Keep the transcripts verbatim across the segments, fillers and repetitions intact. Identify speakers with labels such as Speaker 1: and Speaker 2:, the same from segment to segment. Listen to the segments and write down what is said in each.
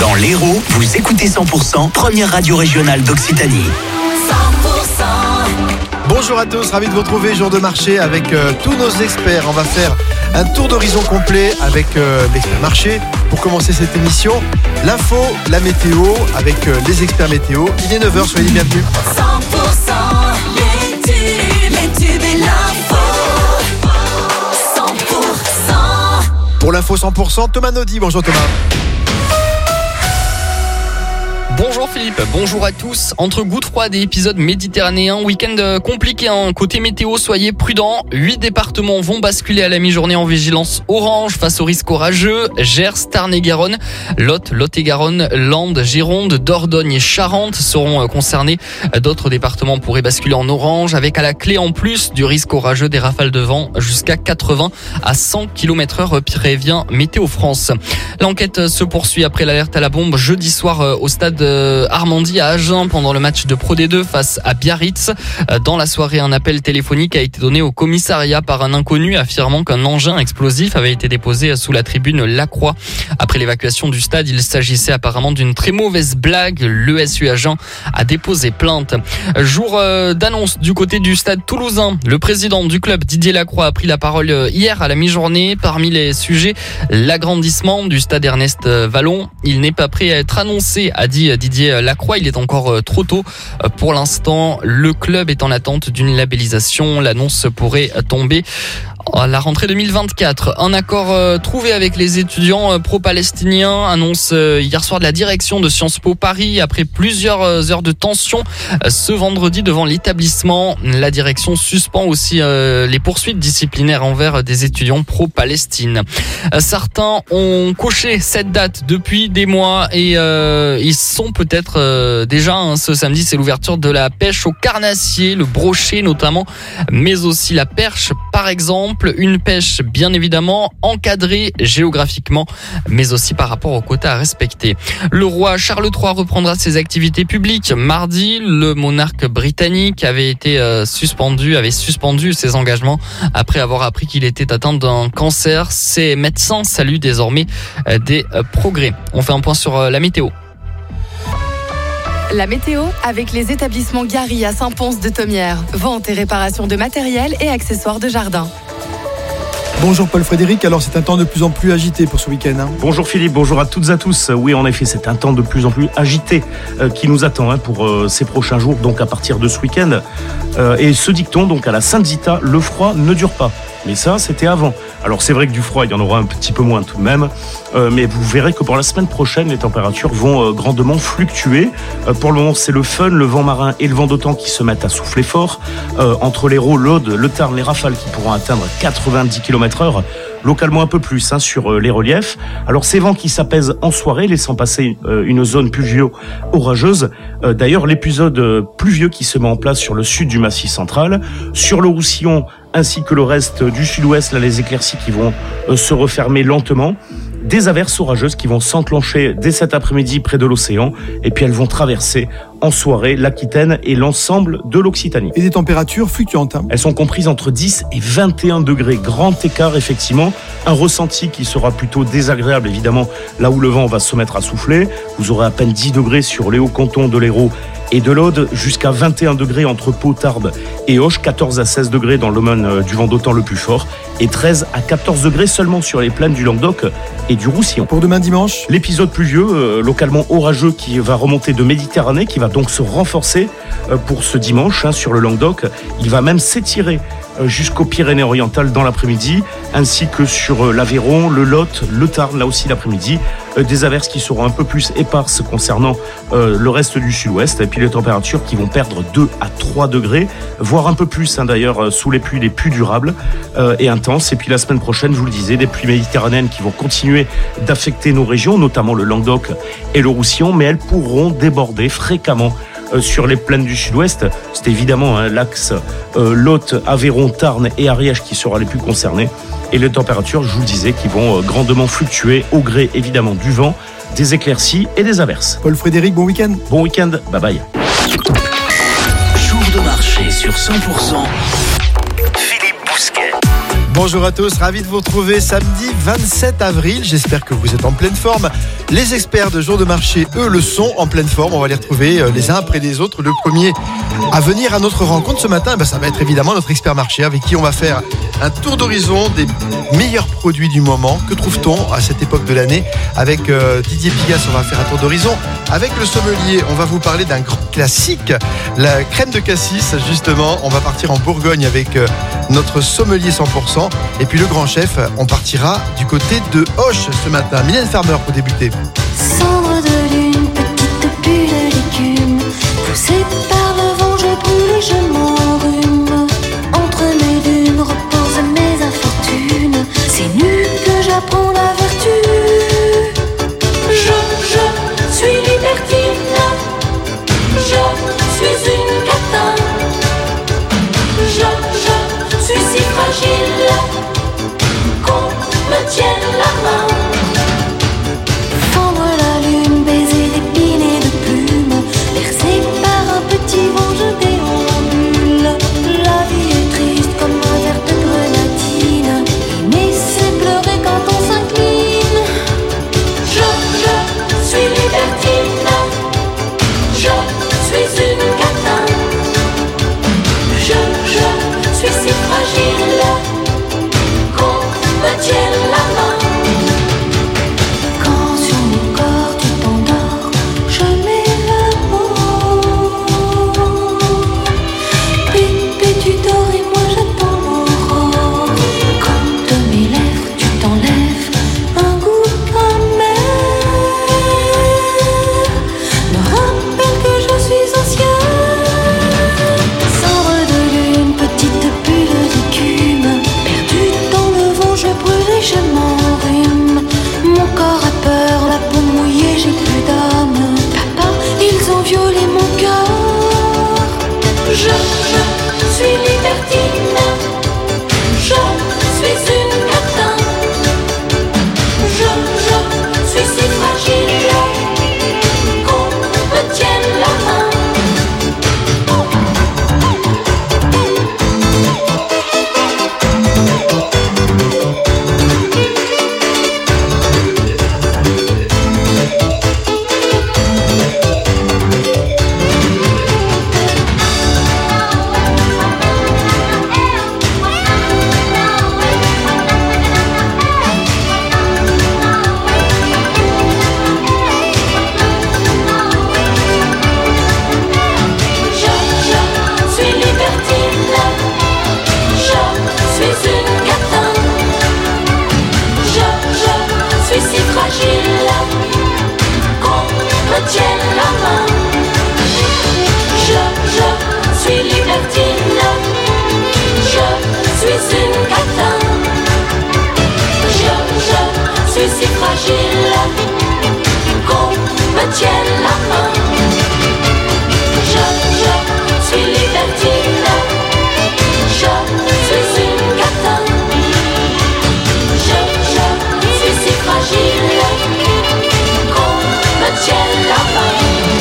Speaker 1: Dans l'Hérault, vous écoutez cent pour cent, première radio régionale d'Occitanie.
Speaker 2: cent pour cent.
Speaker 3: Bonjour à tous, ravi de vous retrouver, jour de marché avec euh, tous nos experts. On va faire un tour d'horizon complet avec euh, l'expert marché. Pour commencer cette émission, l'info, la météo avec euh, les experts météo. Il est neuf heures, soyez les bienvenus.
Speaker 2: cent pour cent, les tubes, les tubes et l'info. cent pour cent.
Speaker 3: Pour l'info cent pour cent, Thomas Naudy. Bonjour Thomas.
Speaker 4: Bonjour Philippe, bonjour à tous. Entre gouttes froides et épisodes méditerranéens, week-end compliqué hein. Côté météo, soyez prudents. Huit départements vont basculer à la mi-journée en vigilance orange face au risque orageux. Gers, Tarn et Garonne, Lot, Lot-et-Garonne, Landes, Gironde, Dordogne et Charente seront concernés. D'autres départements pourraient basculer en orange avec à la clé en plus du risque orageux des rafales de vent jusqu'à quatre-vingts à cent kilomètres heure, prévient Météo France. L'enquête se poursuit après l'alerte à la bombe jeudi soir au stade Armandie à Agen pendant le match de Pro D deux face à Biarritz. Dans la soirée, un appel téléphonique a été donné au commissariat par un inconnu affirmant qu'un engin explosif avait été déposé sous la tribune Lacroix. Après l'évacuation du stade, il s'agissait apparemment d'une très mauvaise blague. L'E S U Agen a déposé plainte. Jour d'annonce du côté du stade toulousain. Le président du club, Didier Lacroix, a pris la parole hier à la mi-journée. Parmi les sujets, l'agrandissement du stade Ernest Vallon. Il n'est pas prêt à être annoncé, a dit Didier Lacroix, il est encore trop tôt. Pour l'instant, le club est en attente d'une labellisation. L'annonce pourrait tomber à la rentrée deux mille vingt-quatre. Un accord euh, trouvé avec les étudiants euh, pro-palestiniens, annonce euh, hier soir de la direction de Sciences Po Paris. Après plusieurs euh, heures de tension euh, ce vendredi devant l'établissement, la direction suspend aussi euh, les poursuites disciplinaires envers des étudiants pro-Palestine. Euh, certains ont coché cette date depuis des mois et euh, ils sont peut-être euh, déjà hein, ce samedi, c'est l'ouverture de la pêche au carnassier, le brochet notamment, mais aussi la perche par exemple. Une pêche bien évidemment encadrée géographiquement, mais aussi par rapport aux quotas à respecter. Le roi Charles trois reprendra ses activités publiques mardi. Le monarque britannique avait été euh, suspendu, avait suspendu ses engagements après avoir appris qu'il était atteint d'un cancer. Ses médecins saluent désormais euh, des euh, progrès. On fait un point sur euh, la météo.
Speaker 5: La météo avec les établissements Gary à Saint-Pons de Thomières. Vente et réparation de matériel et accessoires de jardin.
Speaker 3: Bonjour Paul-Frédéric, alors c'est un temps de plus en plus agité pour ce week-end. Hein.
Speaker 6: Bonjour Philippe, bonjour à toutes et à tous. Oui, en effet, c'est un temps de plus en plus agité euh, qui nous attend hein, pour euh, ces prochains jours, donc à partir de ce week-end. Euh, et ce dicton, donc à la Sainte-Zita, le froid ne dure pas. Mais ça, c'était avant. Alors c'est vrai que du froid, il y en aura un petit peu moins tout de même. Euh, mais vous verrez que pour la semaine prochaine, les températures vont euh, grandement fluctuer. Euh, pour le moment, c'est le fun, le vent marin et le vent d'OTAN qui se mettent à souffler fort. Euh, entre l'Hérault, l'Aude, le Tarn, les rafales qui pourront atteindre quatre-vingt-dix kilomètres heure. Localement un peu plus hein, sur euh, les reliefs. Alors ces vents qui s'apaisent en soirée, laissant passer euh, une zone pluvio-orageuse. Euh, d'ailleurs, l'épisode euh, pluvieux qui se met en place sur le sud du Massif central, sur le Roussillon ainsi que le reste du sud-ouest, là les éclaircies qui vont euh, se refermer lentement. Des averses orageuses qui vont s'enclencher dès cet après-midi près de l'océan et puis elles vont traverser en soirée l'Aquitaine et l'ensemble de l'Occitanie.
Speaker 3: Et des températures fluctuantes. Hein.
Speaker 6: Elles sont comprises entre dix et vingt et un degrés. Grand écart effectivement. Un ressenti qui sera plutôt désagréable évidemment là où le vent va se mettre à souffler. Vous aurez à peine dix degrés sur les hauts cantons de l'Hérault et de l'Aude, jusqu'à vingt et un degrés entre Pau, Tarbes et Auch, quatorze à seize degrés dans le domaine du vent d'OTAN le plus fort et treize à quatorze degrés seulement sur les plaines du Languedoc et du Roussillon.
Speaker 3: Pour demain dimanche,
Speaker 6: l'épisode pluvieux, euh, localement orageux qui va remonter de Méditerranée, qui va donc se renforcer euh, pour ce dimanche hein, sur le Languedoc. Il va même s'étirer euh, jusqu'aux Pyrénées-Orientales dans l'après-midi, ainsi que sur euh, l'Aveyron, le Lot, le Tarn, là aussi l'après-midi. Euh, des averses qui seront un peu plus éparses concernant euh, le reste du sud-ouest. Et puis les températures qui vont perdre deux à trois degrés, voire un peu plus hein, d'ailleurs, euh, sous les pluies les plus durables euh, et intenses. Et puis la semaine prochaine, je vous le disais, des pluies méditerranéennes qui vont continuer d'affecter nos régions, notamment le Languedoc et le Roussillon, mais elles pourront déborder fréquemment euh, sur les plaines du sud-ouest. C'est évidemment hein, l'axe euh, Lot, Aveyron, Tarn et Ariège qui sera les plus concernés. Et les températures, je vous le disais, qui vont euh, grandement fluctuer au gré évidemment du vent, des éclaircies et des averses.
Speaker 3: Paul-Frédéric, bon week-end.
Speaker 6: Bon week-end, bye bye.
Speaker 1: Jour de marché sur cent pour cent. Philippe Bousquet.
Speaker 3: Bonjour à tous, ravi de vous retrouver samedi vingt-sept avril. J'espère que vous êtes en pleine forme. Les experts de jour de marché, eux, le sont en pleine forme. On va les retrouver euh, les uns après les autres. Le premier à venir à notre rencontre ce matin, ben, ça va être évidemment notre expert marché avec qui on va faire un tour d'horizon des meilleurs produits du moment. Que trouve-t-on à cette époque de l'année? Avec euh, Didier Pigas, on va faire un tour d'horizon. Avec le sommelier, on va vous parler d'un grand classique, la crème de cassis. Justement, on va partir en Bourgogne avec euh, notre sommelier cent pour cent. Et puis le grand chef, on partira du côté de Auch ce matin. Mylène Farmer pour débuter.
Speaker 7: Cendre de lune, petite bulle de légumes, poussée par le vent, je brûle et je m'enrhume. Entre mes dunes reposent mes infortunes, c'est nu que j'apprends la vertu. Je, je suis libertine, je suis une catin. Je, je suis si fragile qu'on me tienne la main. Fendre la lune, baiser d'épines et de plumes, bercé par un petit vent, je déambule. La vie est triste comme un verre de grenadine, aimer c'est pleurer quand on s'incline. Je, je suis libertine, je suis une catin. Je, je suis si fragile qu'on me tienne la main. Quand sur mon corps tu t'endors, je mets le mot. Puis, puis tu dors et moi j'attends l'aurore. Comme de mes lèvres tu t'enlèves un goût amer. Me rappelle que je suis ancien. Cendre de lune, petite bulle d'écume, perdue dans le vent, je brûle et je m'enrhume. Mon corps a peur, la peau mouillée, j'ai plus d'âme. Papa, ils ont violé mon cœur. Je, je suis libertine, je suis une catin. Je, je suis si fragile qu'on me tienne la main. Je, je suis libertine, je suis une catin. Je, je suis si fragile qu'on me tienne la main. Je, je suis libertine, je suis une catin. Je, je suis si fragile qu'on me tienne la main. Je, je suis libertine, je suis une catin. Je, je suis si fragile qu'on me tienne la main.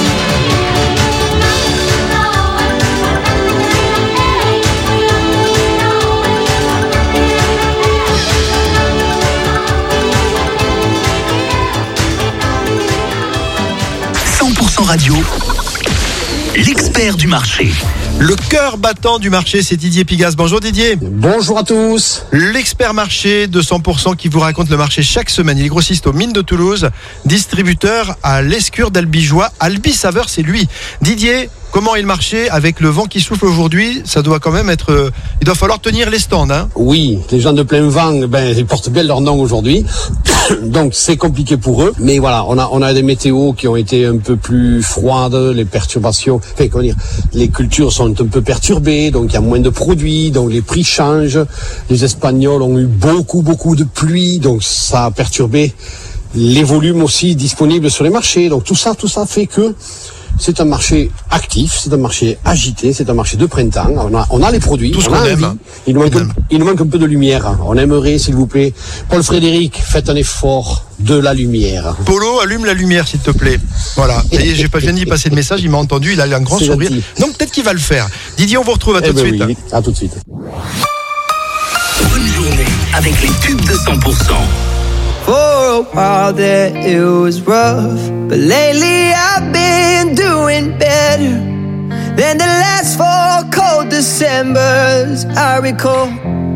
Speaker 1: cent pour cent Radio, l'expert du marché.
Speaker 3: Le cœur battant du marché, c'est Didier Pigas. Bonjour Didier.
Speaker 8: Bonjour à tous.
Speaker 3: L'expert marché de cent pour cent qui vous raconte le marché chaque semaine. Il est grossiste aux Mines de Toulouse, distributeur à l'Escure d'Albigeois. Albi Saveur, c'est lui. Didier, comment est le marché avec le vent qui souffle aujourd'hui? Ça doit quand même être... euh, il doit falloir tenir les stands, hein?
Speaker 8: Oui, les gens de plein vent, ben, ils portent bien leur nom aujourd'hui. Donc c'est compliqué pour eux. Mais voilà, on a, on a des météos qui ont été un peu plus froides, les perturbations, enfin comment dire, les cultures sont un peu perturbées, donc il y a moins de produits, donc les prix changent. Les Espagnols ont eu beaucoup, beaucoup de pluie, donc ça a perturbé les volumes aussi disponibles sur les marchés. Donc tout ça, tout ça fait que c'est un marché actif, c'est un marché agité, c'est un marché de printemps. On a, on a les produits,
Speaker 3: Tout ce
Speaker 8: on
Speaker 3: qu'on
Speaker 8: a
Speaker 3: aime,
Speaker 8: envie.
Speaker 3: hein.
Speaker 8: Il nous, manque
Speaker 3: On
Speaker 8: un,
Speaker 3: aime.
Speaker 8: il nous manque un peu de lumière. On aimerait, s'il vous plaît, Paul Frédéric, faites un effort de la lumière.
Speaker 3: Polo, allume la lumière, s'il te plaît. Voilà. Ça y est, j'ai pas, je viens d'y passer le message, il m'a entendu, il a eu un grand
Speaker 8: C'est
Speaker 3: sourire.
Speaker 8: gentil.
Speaker 3: Donc peut-être qu'il va le faire. Didier, on vous retrouve à tout
Speaker 8: Eh
Speaker 3: de
Speaker 8: ben
Speaker 3: suite.
Speaker 8: oui, à tout de suite.
Speaker 1: Bonne journée avec les tubes de cent pour cent.
Speaker 9: Faut a while there it was rough, but lately I've been doing better than the last four cold Decembers I recall.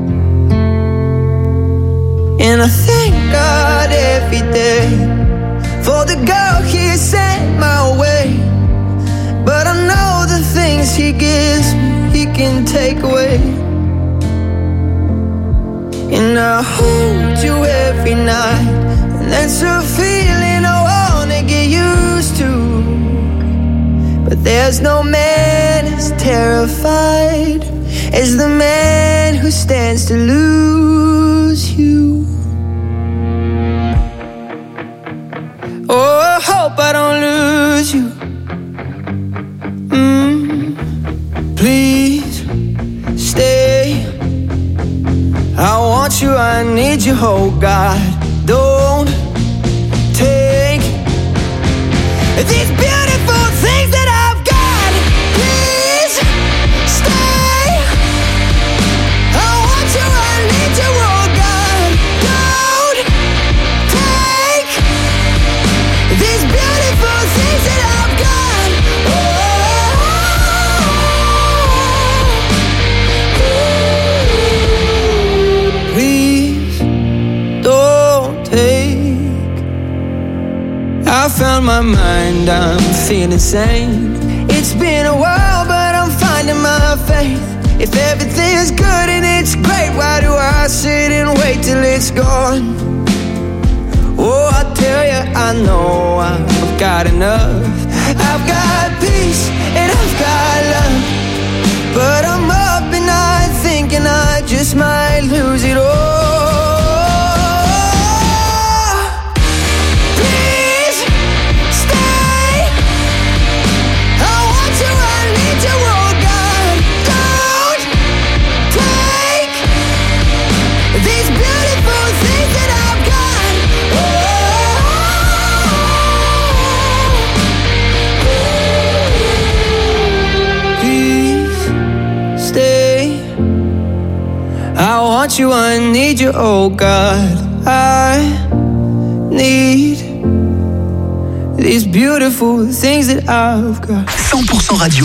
Speaker 9: And I thank God every day for the girl He sent my way. But I know the things He gives me, He can take away. And I hold you every night, and that's a feeling I wanna get used to. But there's no man as terrified as the man who stands to lose you. Oh, I hope I don't lose you. Mm, please stay. I want you, I need you, oh God. Don't take these beautiful things that I've got. Please stay. I want you, I need you, oh God. Don't take these beautiful things that I've got. Oh, please don't take. I found my mind, I'm feeling sane. It's been a while, but I'm finding my faith. If everything's good and it's great, why do I sit and wait till it's gone? Oh, I tell you, I know I've got enough. I've got peace and I've got love, but I'm up and I'm thinking I just might lose it all. Please stay. I want you, I need you, oh God. Don't take these beautiful things that I've got. Please stay. I want you, I need you, oh God. I need these beautiful things that I've got.
Speaker 1: cent pour cent radio,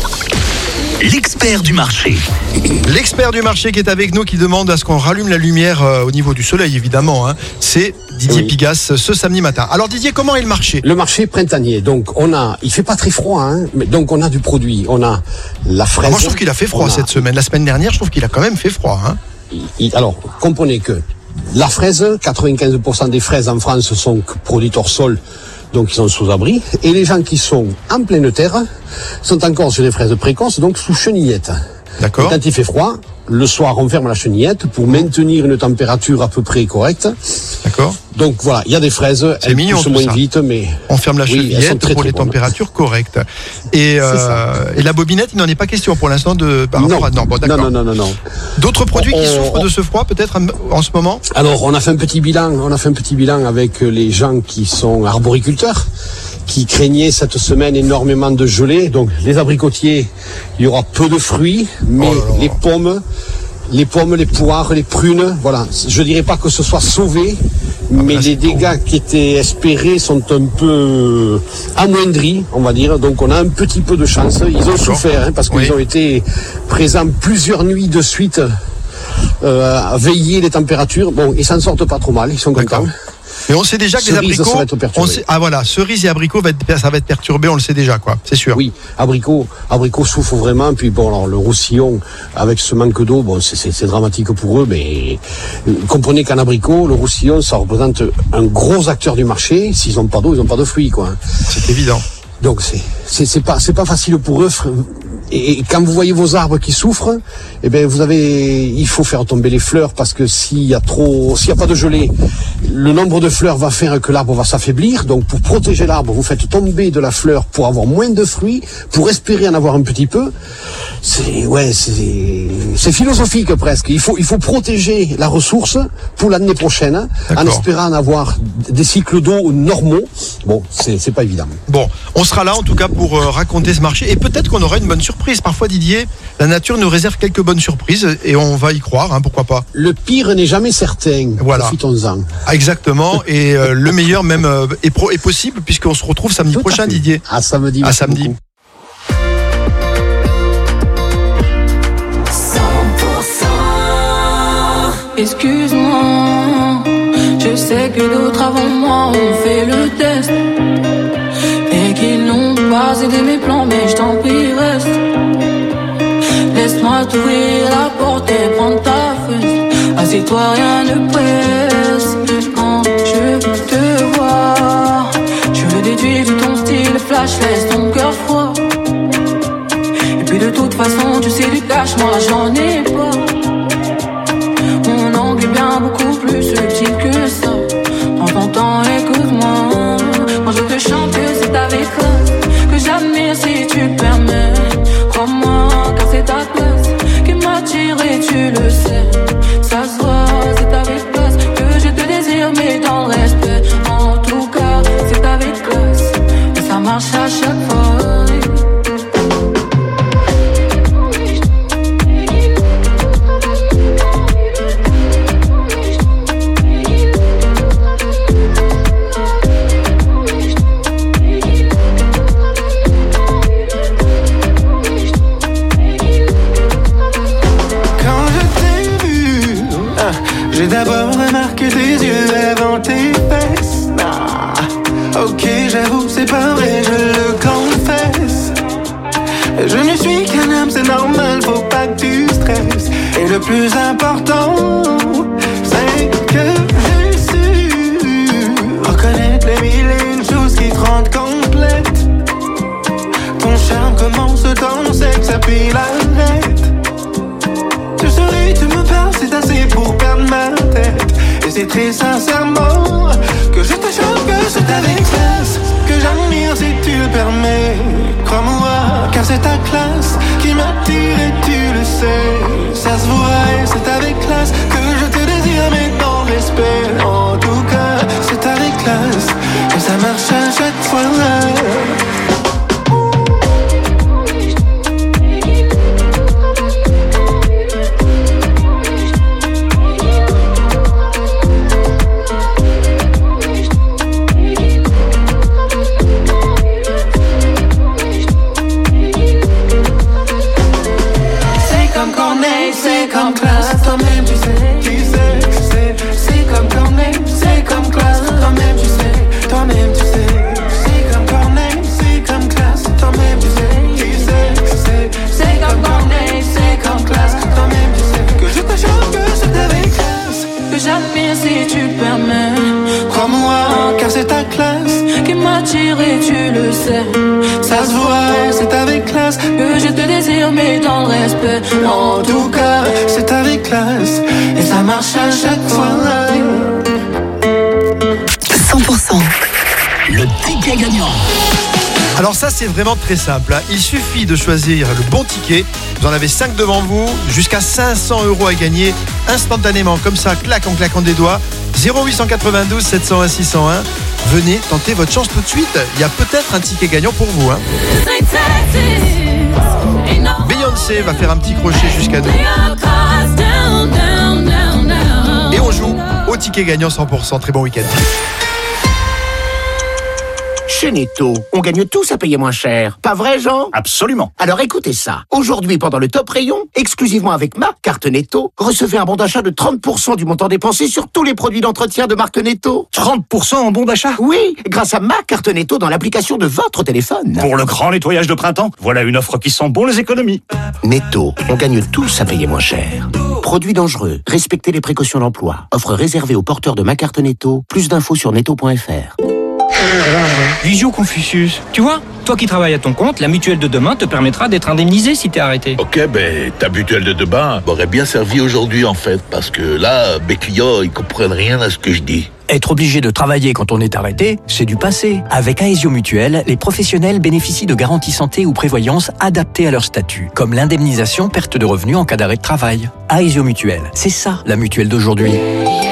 Speaker 1: l'expert du marché.
Speaker 3: L'expert du marché qui est avec nous, qui demande à ce qu'on rallume la lumière euh, au niveau du soleil, évidemment. Hein. C'est Didier
Speaker 8: Oui.
Speaker 3: Pigasse ce samedi matin. Alors Didier, comment est le marché ?
Speaker 8: Le marché printanier, donc on a, il fait pas très froid, hein, mais donc on a du produit, on a la fraise.
Speaker 3: Alors moi je trouve qu'il a fait froid
Speaker 8: on a-
Speaker 3: cette semaine. La semaine dernière, je trouve qu'il a quand même fait froid. Hein.
Speaker 8: il- alors, comprenez que la fraise, quatre-vingt-quinze pour cent des fraises en France sont produites hors sol, donc ils sont sous abri, et les gens qui sont en pleine terre sont encore sur des fraises précoces, donc sous chenillettes.
Speaker 3: D'accord.
Speaker 8: Et quand il fait froid, le soir on ferme la chenillette pour maintenir une température à peu près correcte.
Speaker 3: D'accord.
Speaker 8: Donc voilà, il y a des fraises, elles
Speaker 3: mignon,
Speaker 8: poussent
Speaker 3: tout
Speaker 8: moins
Speaker 3: ça.
Speaker 8: vite, mais
Speaker 3: On ferme la
Speaker 8: Oui, elles sont
Speaker 3: chevillette
Speaker 8: très,
Speaker 3: pour
Speaker 8: très
Speaker 3: les
Speaker 8: bonnes.
Speaker 3: températures correctes. Et, euh,
Speaker 8: ça.
Speaker 3: et la bobinette, il n'en est pas question pour l'instant de par rapport
Speaker 8: non.
Speaker 3: à... Non, bon, d'accord.
Speaker 8: non, non, non, non, non.
Speaker 3: D'autres produits qui
Speaker 8: On-
Speaker 3: souffrent de ce froid peut-être en- en ce moment ?
Speaker 8: Alors, on a fait un petit bilan, on a fait un petit bilan avec les gens qui sont arboriculteurs, qui craignaient cette semaine énormément de gelée. Donc, les abricotiers, il y aura peu de fruits, mais
Speaker 3: Oh là là.
Speaker 8: les pommes, les pommes, les poires, les prunes, voilà. Je dirais pas que ce soit sauvé, mais
Speaker 3: là,
Speaker 8: les
Speaker 3: c'est
Speaker 8: dégâts qui étaient espérés sont un peu amoindris, on va dire. Donc, on a un petit peu de chance. Ils ont souffert, hein, parce qu'ils
Speaker 3: Oui.
Speaker 8: ont été présents plusieurs nuits de suite euh, à veiller les températures. Bon, ils s'en sortent pas trop mal, ils sont
Speaker 3: D'accord.
Speaker 8: contents.
Speaker 3: Mais on sait déjà que les
Speaker 8: Cerises,
Speaker 3: abricots...
Speaker 8: ça va être perturbé.
Speaker 3: on sait- ah voilà, cerises et abricots, va être- ça va être perturbé, on le sait déjà, quoi. C'est sûr.
Speaker 8: Oui, abricot, abricot souffre vraiment. Puis bon, alors le roussillon, avec ce manque d'eau, bon, c'est- c'est c'est dramatique pour eux, mais euh, comprenez qu'en abricot, le roussillon, ça représente un gros acteur du marché. S'ils n'ont pas d'eau, ils n'ont pas de fruits, quoi.
Speaker 3: C'est évident.
Speaker 8: Donc c'est c'est c'est pas c'est pas facile pour eux. Et, et quand vous voyez vos arbres qui souffrent, eh ben vous avez, il faut faire tomber les fleurs, parce que s'il y a trop, s'il y a pas de gelée, le nombre de fleurs va faire que l'arbre va s'affaiblir. Donc pour protéger l'arbre, vous faites tomber de la fleur pour avoir moins de fruits, pour espérer en avoir un petit peu. C'est ouais, c'est c'est philosophique presque. Il faut il faut protéger la ressource pour l'année prochaine, en
Speaker 3: D'accord.
Speaker 8: espérant en avoir des cycles d'eau normaux. Bon, c'est c'est pas évident.
Speaker 3: Bon, on sera là en tout cas pour euh, raconter ce marché et peut-être qu'on aura une bonne surprise. surprises. Parfois, Didier, la nature nous réserve quelques bonnes surprises et on va y croire, hein, pourquoi pas.
Speaker 8: Le pire n'est jamais certain.
Speaker 3: Voilà.
Speaker 8: Profitons-en.
Speaker 3: Ah, exactement. Et euh, le meilleur même euh, est, pro- est possible puisqu'on se retrouve samedi
Speaker 8: Tout
Speaker 3: prochain,
Speaker 8: à fait.
Speaker 3: Didier.
Speaker 8: À samedi.
Speaker 3: À
Speaker 8: merci
Speaker 3: samedi.
Speaker 8: beaucoup.
Speaker 2: cent pour cent.
Speaker 10: Excuse-moi, je sais que d'autres avant moi ont fait le test et qu'ils n'ont pas aidé mes plans, mais je t'en prie reste. Laisse-moi t'ouvrir la porte et prendre ta fesse. Assieds-toi, rien ne presse. Quand je te vois, je le déduis de ton style flash, laisse ton cœur froid. Et puis de toute façon, tu sais du cash, moi j'en ai pas. Mon angle est bien beaucoup plus subtil que ça. Prends ton temps, écoute-moi. Quand je te chante que c'est avec classe, que j'admire si tu le permets. Crois-moi, car c'est ta classe qui m'attire et tu le sais. Ça se voit, c'est avec classe que je te désire, mais dans le respect. En tout cas, c'est avec classe et ça marche à chaque fois.
Speaker 9: Quand je t'ai vu, ah, j'ai d'abord remarqué tes yeux avant tes fesses. Ah, ok, j'avoue, c'est pas vrai, je le confesse. Je ne suis qu'un homme, c'est normal, faut pas que tu stresses. Et le plus important, c'est que j'ai su reconnaître les mille et une choses qui te rendent complète. Ton charme commence dans sexe, puis l'arrête. Tu souris, tu me parles, c'est assez pour perdre ma tête. Et c'est très sincèrement que je te chante que c'est avec classe que j'admire si tu le permets. Crois-moi, car c'est ta classe qui m'attire et tu le sais. Ça se voit et c'est avec classe que je te désire, mais dans le respect. En tout cas, c'est avec classe et ça marche à chaque fois. C'est comme Corneille, c'est comme classe, toi-même tu sais, tu sais, tu sais. C'est comme Corneille, c'est comme classe, toi-même tu sais, toi-même tu sais. C'est comme Corneille, c'est comme classe, toi-même tu sais, tu sais, tu sais. C'est comme Corneille, c'est comme classe, toi-même tu sais. Que je te chante que c'est avec classe
Speaker 10: Que j'admire si tu le permets.
Speaker 9: Crois-moi, car c'est ta classe
Speaker 10: Qui m'attire et tu le sais.
Speaker 9: ça se voit, c'est avec classe.
Speaker 10: Que je te désire, mais dans le respect.
Speaker 9: En tout cas, c'est avec classe et ça marche à chaque fois.
Speaker 5: cent pour cent.
Speaker 1: Le ticket gagnant.
Speaker 3: Alors ça, c'est vraiment très simple, hein. Il suffit de choisir le bon ticket. Vous en avez cinq devant vous, jusqu'à cinq cents euros à gagner instantanément, comme ça, clac, en claquant des doigts. zéro huit cent quatre-vingt-douze sept cent un six cent un. Venez tenter votre chance tout de suite. Il y a peut-être un ticket gagnant pour vous, hein. Beyoncé va faire un petit crochet jusqu'à nous. Et on joue au ticket gagnant cent pour cent. Très bon week-end.
Speaker 11: Chez Netto, on gagne tous à payer moins cher. Pas vrai, Jean?
Speaker 1: Absolument.
Speaker 11: Alors écoutez ça. Aujourd'hui, pendant le top rayon, exclusivement avec ma carte Netto, recevez un bon d'achat de trente pour cent du montant dépensé sur tous les produits d'entretien de marque Netto.
Speaker 1: trente pour cent en bon d'achat?
Speaker 11: Oui, grâce à ma carte Netto dans l'application de votre téléphone.
Speaker 1: Pour le grand nettoyage de printemps, voilà une offre qui sent bon les économies.
Speaker 11: Netto, on gagne tous à payer moins cher. Produits dangereux, respectez les précautions d'emploi. Offre réservée aux porteurs de ma carte Netto. Plus d'infos sur netto point f r.
Speaker 12: Visio Confucius. Tu vois, toi qui travailles à ton compte, la mutuelle de demain te permettra d'être indemnisé si t'es arrêté.
Speaker 13: Ok, ben ta mutuelle de demain m'aurait bien servi aujourd'hui en fait, parce que là, mes clients, ils comprennent rien à ce que je dis.
Speaker 14: Être obligé de travailler quand on est arrêté, c'est du passé. Avec Aesio Mutuelle, les professionnels bénéficient de garanties santé ou prévoyance adaptées à leur statut, comme l'indemnisation perte de revenus en cas d'arrêt de travail. Aesio Mutuelle, c'est ça la mutuelle d'aujourd'hui. Info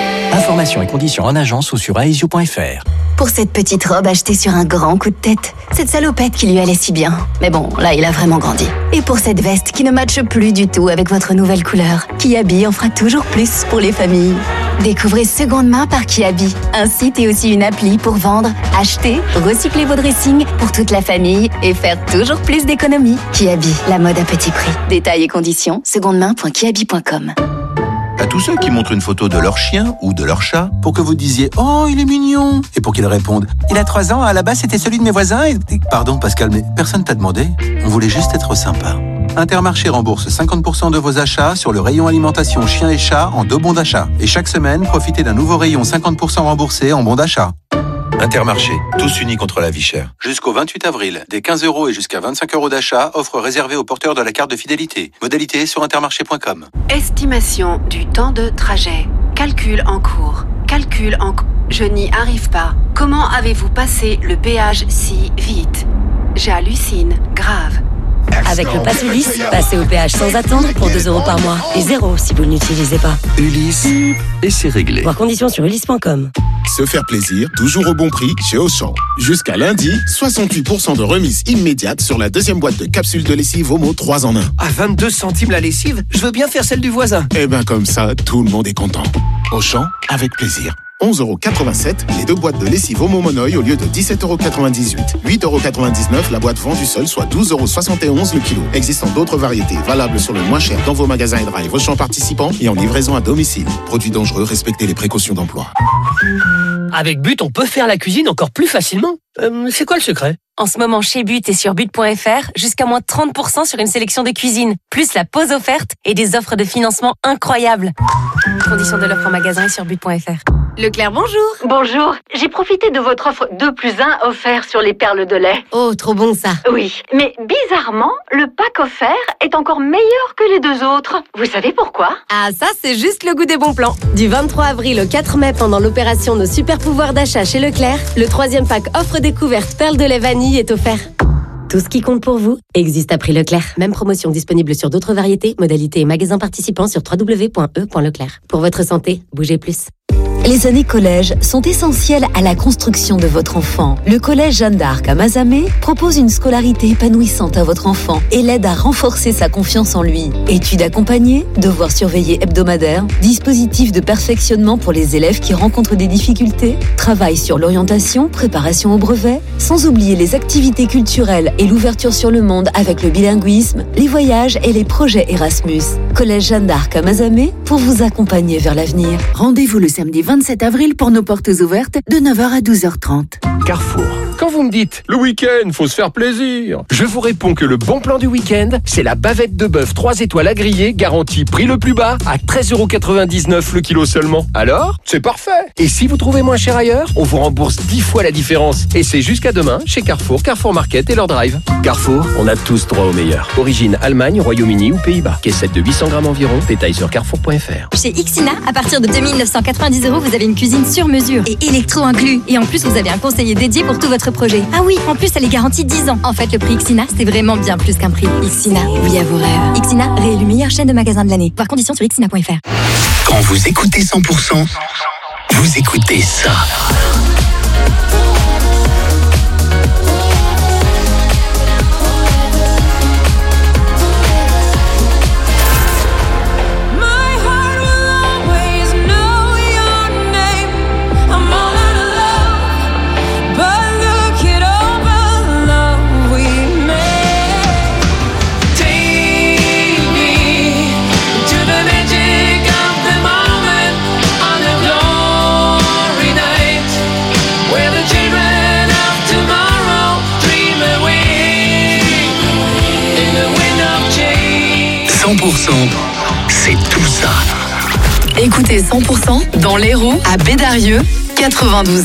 Speaker 14: Informations et conditions en agence ou sur aesio point f r.
Speaker 15: Pour cette petite robe achetée sur un grand coup de tête, cette salopette qui lui allait si bien. Mais bon, là, il a vraiment grandi. Et pour cette veste qui ne matche plus du tout avec votre nouvelle couleur, Kiabi en fera toujours plus pour les familles. Découvrez Seconde Main par Kiabi, un site et aussi une appli pour vendre, acheter, recycler vos dressings pour toute la famille et faire toujours plus d'économies. Kiabi, la mode à petit prix. Détails et conditions, secondemain point kiabi point com.
Speaker 16: À tous ceux qui montrent une photo de leur chien ou de leur chat pour que vous disiez « Oh, il est mignon !» et pour qu'ils répondent « Il a trois ans, à la base c'était celui de mes voisins et... » Pardon Pascal, mais personne t'a demandé. On voulait juste être sympa. Intermarché rembourse cinquante pour cent de vos achats sur le rayon alimentation chien et chat en deux bons d'achat. Et chaque semaine, profitez d'un nouveau rayon cinquante pour cent remboursé en bons d'achat. Intermarché, tous unis contre la vie chère. Jusqu'au vingt-huit avril, des quinze euros et jusqu'à vingt-cinq euros d'achat, offre réservée aux porteurs de la carte de fidélité. Modalité sur intermarché point com.
Speaker 17: Estimation du temps de trajet. Calcul en cours. Calcul en cours. Je n'y arrive pas. Comment avez-vous passé le péage si vite? J'hallucine. Grave.
Speaker 18: Avec le Pass Ulysse, passez au péage sans attendre pour deux euros par mois. Et zéro si vous ne l'utilisez pas.
Speaker 19: Ulysse, et c'est réglé.
Speaker 18: Voir conditions sur ulysse point com.
Speaker 20: Se faire plaisir, toujours au bon prix chez Auchan. Jusqu'à lundi, soixante-huit pour cent de remise immédiate sur la deuxième boîte de capsules de lessive Omo trois en un.
Speaker 21: À vingt-deux centimes la lessive, je veux bien faire celle du voisin.
Speaker 20: Eh ben comme ça, tout le monde est content. Auchan, avec plaisir. onze euros quatre-vingt-sept, les deux boîtes de lessive Omo Monoï au lieu de dix-sept euros quatre-vingt-dix-huit. huit euros quatre-vingt-dix-neuf la boîte vendue seule, soit douze euros soixante et onze le kilo. Existant d'autres variétés valables sur le moins cher dans vos magasins et drive Auchan participants et en livraison à domicile. Produits dangereux, respectez les précautions d'emploi.
Speaker 21: Avec But, on peut faire la cuisine encore plus facilement. Euh, c'est quoi le secret?
Speaker 22: En ce moment, chez But et sur but point f r, jusqu'à moins trente pour cent sur une sélection de cuisine, plus la pause offerte et des offres de financement incroyables. Conditions de l'offre en magasin et sur but point f r.
Speaker 17: Leclerc, bonjour.
Speaker 23: Bonjour. J'ai profité de votre offre deux plus un offert sur les perles de lait.
Speaker 17: Oh, trop bon ça.
Speaker 23: Oui, mais bizarrement, le pack offert est encore meilleur que les deux autres. Vous savez pourquoi?
Speaker 17: Ah, ça, c'est juste le goût des bons plans. Du vingt-trois avril au quatre mai, pendant l'opération Nos super pouvoirs d'achat chez Leclerc, le troisième pack offre découverte perles de lait vanille est offert. Tout ce qui compte pour vous existe à prix Leclerc. Même promotion disponible sur d'autres variétés, modalités et magasins participants sur w w w point e point leclerc. Pour votre santé, bougez plus.
Speaker 24: Les années collège sont essentielles à la construction de votre enfant. Le collège Jeanne d'Arc à Mazamet propose une scolarité épanouissante à votre enfant et l'aide à renforcer sa confiance en lui. Études accompagnées, devoirs surveillés hebdomadaires, dispositifs de perfectionnement pour les élèves qui rencontrent des difficultés, travail sur l'orientation, préparation au brevet, sans oublier les activités culturelles et l'ouverture sur le monde avec le bilinguisme, les voyages et les projets Erasmus. Collège Jeanne d'Arc à Mazamet pour vous accompagner vers l'avenir.
Speaker 25: Rendez-vous le samedi vingt-sept avril pour nos portes ouvertes de neuf heures à douze heures trente.
Speaker 26: Carrefour. Quand vous me dites, le week-end, faut se faire plaisir, je vous réponds que le bon plan du week-end, c'est la bavette de bœuf trois étoiles à griller, garantie prix le plus bas, à treize euros quatre-vingt-dix-neuf le kilo seulement. Alors, c'est parfait. Et si vous trouvez moins cher ailleurs, on vous rembourse dix fois la différence. Et c'est jusqu'à demain chez Carrefour, Carrefour Market et leur drive. Carrefour, on a tous droit au meilleur. Origine Allemagne, Royaume-Uni ou Pays-Bas. Caissette de huit cents grammes environ. Détail sur carrefour point f r.
Speaker 27: Chez Ixina, à partir de deux mille neuf cent quatre-vingt-dix euros, vous avez une cuisine sur mesure et électro inclus. Et en plus, vous avez un conseiller dédié pour tout votre projet. Ah oui, en plus, elle est garantie dix ans. En fait, le prix Ixina, c'est vraiment bien plus qu'un prix. Ixina, oui à vos rêves. Ixina, réélu meilleure chaîne de magasins de l'année. Voir conditions sur ixina point f r.
Speaker 1: Quand vous écoutez cent pour cent, vous écoutez ça. cent pour cent, c'est tout ça.
Speaker 5: Écoutez cent pour cent dans l'Hérault à Bédarieux, quatre-vingt-douze.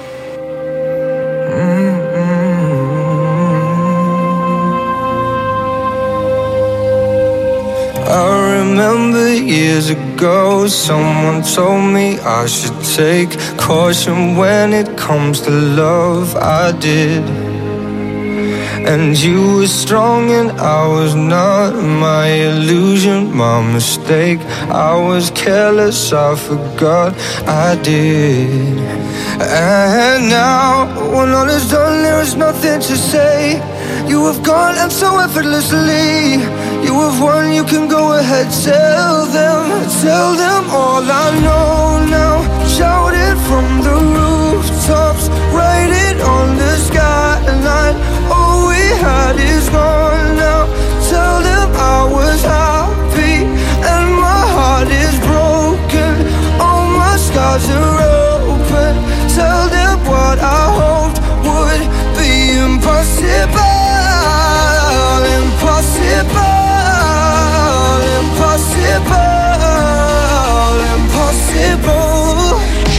Speaker 9: I remember years ago, someone told me I should take caution when it comes to love. I did. And you were strong and I was not. My illusion, my mistake. I was careless, I forgot I did. And now, when all is done, there is nothing to say. You have gone and so effortlessly. You have won, you can go ahead, tell them, tell them all I know now. Shout it from the rooftops, write it on the skyline. All we had is gone now. Tell them I was happy and my heart is broken. All my scars are open. Tell them what I hoped would be impossible. Impossible, impossible, impossible.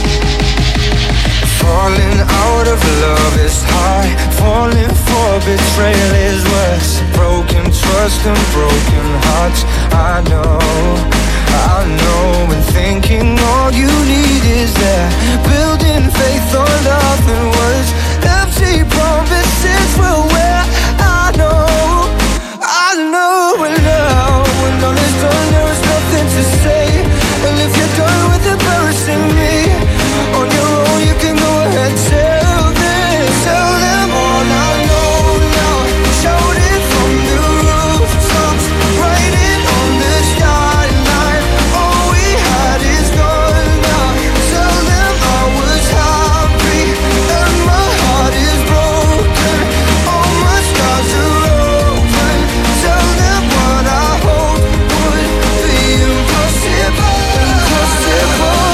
Speaker 9: Falling out of love is high. Falling for betrayal is worse. Broken trust and broken hearts. I know, I know. And thinking all you need is that. Building faith on nothing words. Empty promises will wear. I know, I know. And now, when all is done, there is nothing to say. And if you're done with embarrassing me, on your own you can go ahead, tell them, tell them all I know now. Shout it from the rooftops, write it on the skyline. All we had is gone now. Tell them I was happy and my heart is broken. All my scars are open. Tell them what I hope would be impossible. Impossible.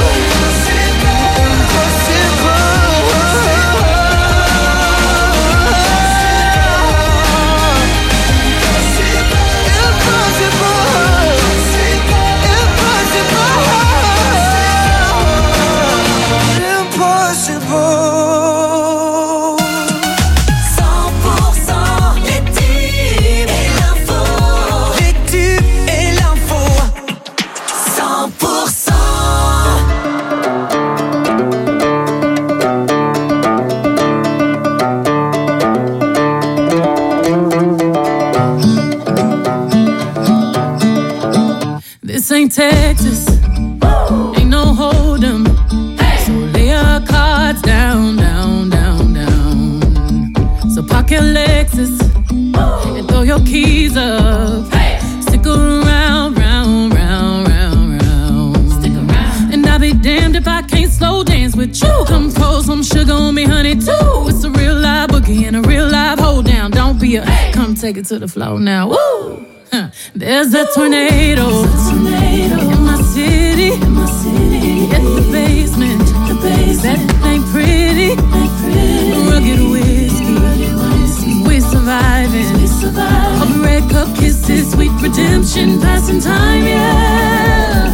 Speaker 2: This ain't Texas, ain't no hold'em. So lay your cards down, down, down, down. So park your Lexus and throw your keys up. Stick around, round, round, round, round. Stick around. And I'll be damned if I can't slow dance with you. Come pour some sugar on me, honey, too. It's a real live boogie and a real live hold down. Don't be a, come take it to the floor now. Woo! There's a tornado, in my city, in my city. At the basement, the basement. That ain't pretty, ain't pretty. Rugged whiskey, rugged whiskey. We're surviving, we surviving. All the red cup kisses, sweet redemption, passing time, yeah.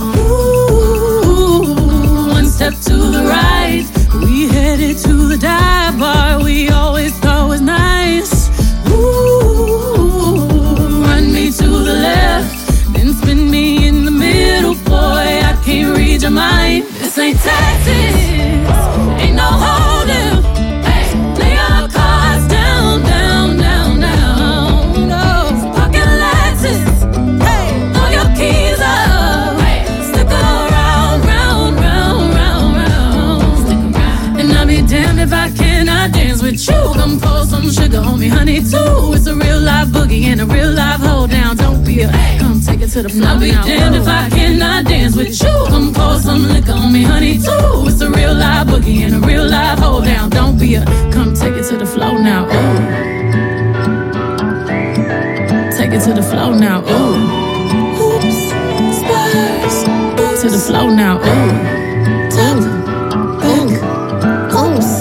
Speaker 2: Ooh, one step to the right, we headed to the dive bar we always thought was nice. Ooh, run me to the left, then spin me in the middle, boy, I can't read your mind. This ain't Texas, ain't no hold'em. Hey, lay your cards down, down, down, down. No, pocket Lexus, hey, throw your keys up. Hey, stick around, round, round, round, round. Stick around. And I'll be damned if I cannot dance with you. Come pour some sugar on me, honey, too. It's a real live boogie and a real live hold down. Don't be a, come take it to the floor. I'll be damned if I cannot dance with you. Come pour some liquor on me, honey, too. It's a real live boogie and a real live hold down. Don't be a, come take it to the floor now. Ooh. Take it to the floor now. Ooh. Oops, spurs. Oops. To the floor now. Ooh. Tap, back, oops.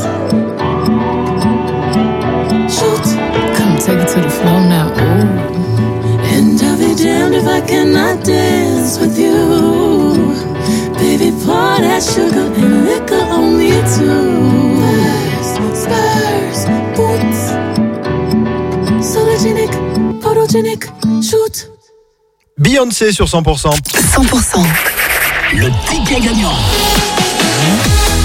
Speaker 2: Shoot. Come take it to the floor now. Ooh. And I'll be damned if I cannot dance with you. Baby, pour that sugar and liquor on me too. Spurs, boots, sologenic, photogenic, shoot.
Speaker 3: Beyoncé sur cent pour cent.
Speaker 1: cent pour cent. Le ticket gagnant.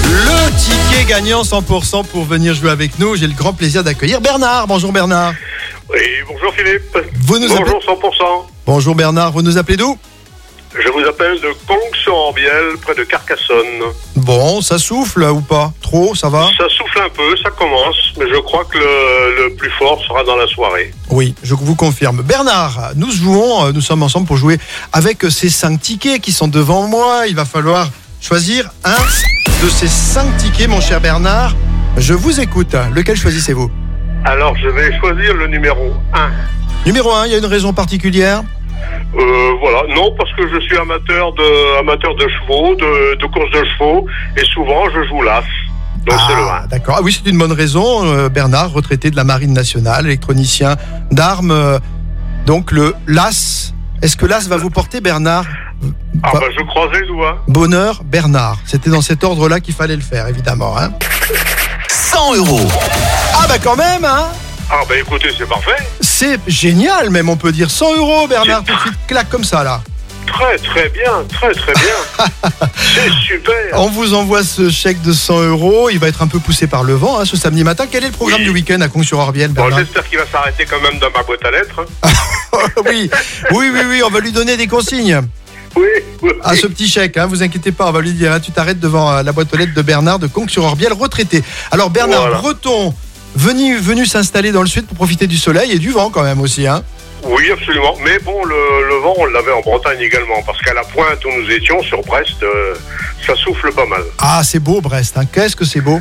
Speaker 3: Le ticket gagnant cent pour cent pour venir jouer avec nous. J'ai le grand plaisir d'accueillir Bernard. Bonjour Bernard.
Speaker 4: Oui, bonjour Philippe.
Speaker 3: Vous nous
Speaker 4: bonjour
Speaker 3: appelez...
Speaker 4: cent pour cent.
Speaker 3: Bonjour Bernard, vous nous appelez d'où?
Speaker 4: Je vous appelle de Conques-sur-Orbiel, près de Carcassonne.
Speaker 3: Bon, ça souffle ou pas? Trop, ça va?
Speaker 4: Ça souffle un peu, ça commence, mais je crois que le, le plus fort sera dans la soirée.
Speaker 3: Oui, je vous confirme. Bernard, nous jouons, nous sommes ensemble pour jouer avec ces cinq tickets qui sont devant moi. Il va falloir choisir un de ces cinq tickets, mon cher Bernard. Je vous écoute. Lequel choisissez-vous?
Speaker 4: Alors, je vais choisir le numéro un.
Speaker 3: Numéro un, il y a une raison particulière?
Speaker 4: Euh, voilà, non, parce que je suis amateur de, amateur de chevaux, de, de courses de chevaux, et souvent je joue l'as. Donc
Speaker 3: ah,
Speaker 4: c'est le un.
Speaker 3: D'accord. Ah oui, c'est une bonne raison. Euh, Bernard, retraité de la Marine nationale, électronicien d'armes. Euh, donc le l'as. Est-ce que l'as va vous porter, Bernard?
Speaker 4: Ah bah, bah je croisais le doigt.
Speaker 3: Bonheur, Bernard. C'était dans cet ordre-là qu'il fallait le faire, évidemment. Hein.
Speaker 1: cent euros.
Speaker 3: Ah bah quand même, hein.
Speaker 4: Ah bah écoutez, c'est parfait.
Speaker 3: C'est génial, même on peut dire cent euros, Bernard, c'est... tout de suite, claque comme ça, là.
Speaker 4: Très très bien, très très bien. C'est super.
Speaker 3: On vous envoie ce chèque de cent euros, il va être un peu poussé par le vent hein, ce samedi matin. Quel est le programme oui. du week-end à Conques-sur-Orbiel, Bernard?
Speaker 4: Bon, j'espère qu'il va s'arrêter quand même dans ma boîte à lettres.
Speaker 3: oui, oui, oui, oui, on va lui donner des consignes.
Speaker 4: Oui, oui.
Speaker 3: À ce petit chèque, hein, vous inquiétez pas, on va lui dire, hein, tu t'arrêtes devant la boîte aux lettres de Bernard de Conques-sur-Orbiel, retraité. Alors Bernard voilà. Breton, venu, venu s'installer dans le sud pour profiter du soleil et du vent quand même aussi, hein.
Speaker 4: Oui, absolument. Mais bon, le, le vent, on l'avait en Bretagne également, parce qu'à la pointe où nous étions, sur Brest, euh, ça souffle pas mal.
Speaker 3: Ah, c'est beau Brest, hein. Qu'est-ce que c'est beau.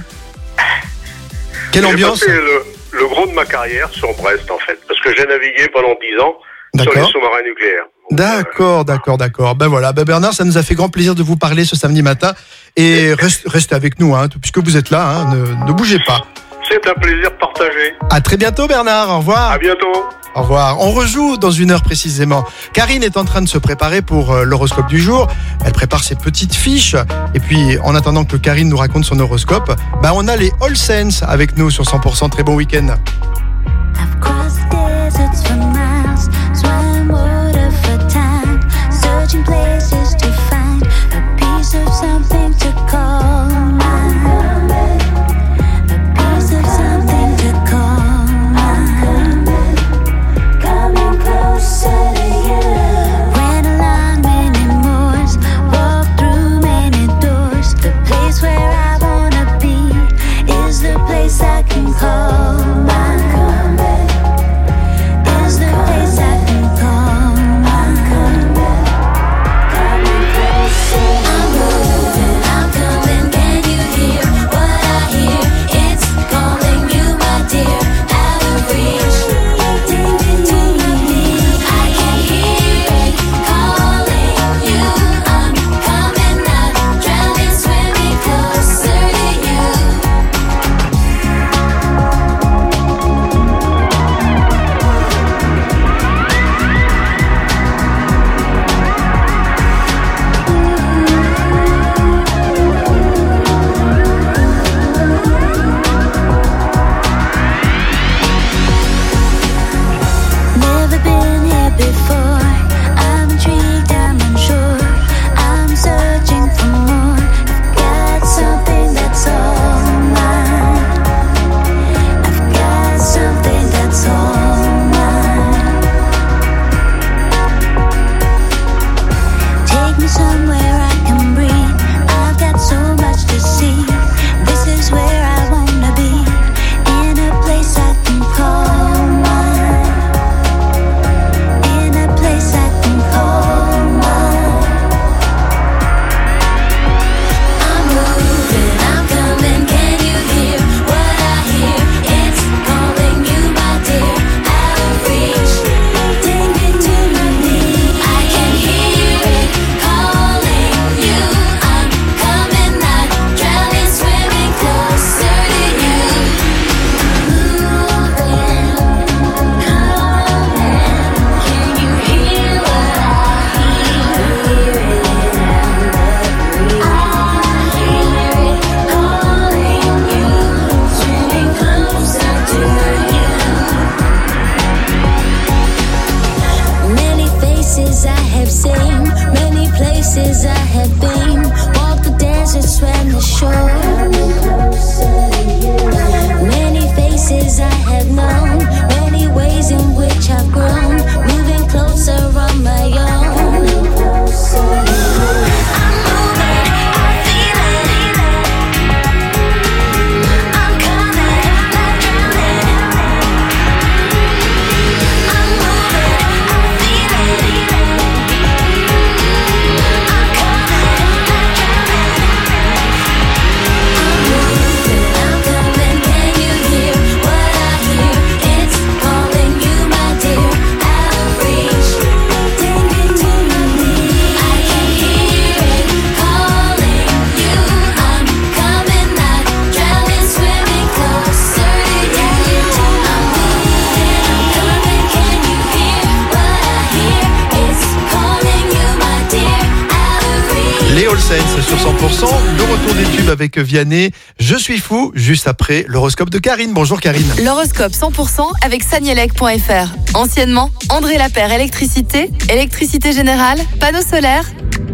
Speaker 3: Quelle
Speaker 4: j'ai
Speaker 3: ambiance.
Speaker 4: J'ai passé le, le gros de ma carrière sur Brest, en fait, parce que j'ai navigué pendant dix ans d'accord. sur les sous-marins nucléaires. Donc,
Speaker 3: d'accord, euh... d'accord, d'accord. Ben voilà, ben Bernard, ça nous a fait grand plaisir de vous parler ce samedi matin. Et reste, restez avec nous, hein, puisque vous êtes là, hein, ne, ne bougez pas.
Speaker 4: C'est un plaisir partagé.
Speaker 3: À très bientôt Bernard, au revoir.
Speaker 4: À bientôt.
Speaker 3: Au revoir. On rejoue dans une heure précisément. Karine est en train de se préparer pour euh, l'horoscope du jour. Elle prépare ses petites fiches. Et puis, en attendant que Karine nous raconte son horoscope, bah, on a les All Saints avec nous sur cent pour cent. Très bon week-end.
Speaker 2: I can call my
Speaker 3: Saints sur cent pour cent. Le retour des tubes avec Vianney. Je suis fou, juste après l'horoscope de Karine. Bonjour Karine.
Speaker 5: L'horoscope cent pour cent avec Sanielec point F R. Anciennement, André Lapère Électricité, Électricité Générale, Panneaux solaires.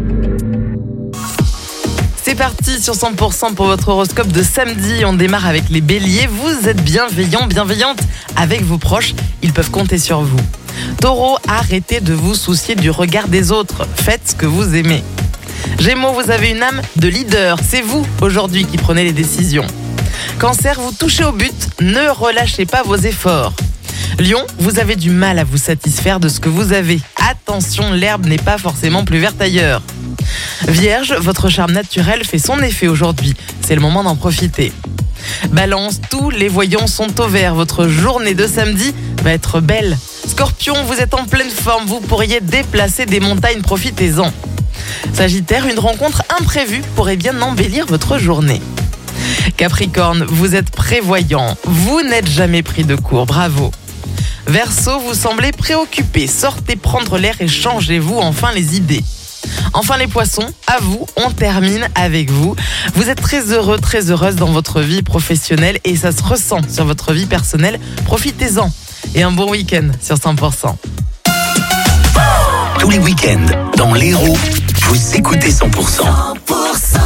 Speaker 6: C'est parti sur cent pour cent pour votre horoscope de samedi. On démarre avec les béliers. Vous êtes bienveillants, bienveillantes avec vos proches. Ils peuvent compter sur vous. Taureau, arrêtez de vous soucier du regard des autres. Faites ce que vous aimez. Gémeaux, vous avez une âme de leader. C'est vous, aujourd'hui, qui prenez les décisions. Cancer, vous touchez au but. Ne relâchez pas vos efforts. Lion, vous avez du mal à vous satisfaire de ce que vous avez. Attention, l'herbe n'est pas forcément plus verte ailleurs. Vierge, votre charme naturel fait son effet aujourd'hui. C'est le moment d'en profiter. Balance, tous les voyants sont au vert. Votre journée de samedi va être belle. Scorpion, vous êtes en pleine forme. Vous pourriez déplacer des montagnes, profitez-en. Sagittaire, une rencontre imprévue pourrait bien embellir votre journée. Capricorne, vous êtes prévoyant. Vous n'êtes jamais pris de court. Bravo. Verseau, vous semblez préoccupé. Sortez prendre l'air et changez-vous enfin les idées. Enfin les poissons, à vous, on termine avec vous. Vous êtes très heureux, très heureuse dans votre vie professionnelle et ça se ressent sur votre vie personnelle. Profitez-en et un bon week-end sur cent pour cent.
Speaker 1: Tous les week-ends, dans l'Hérault, vous écoutez cent pour cent. cent pour cent.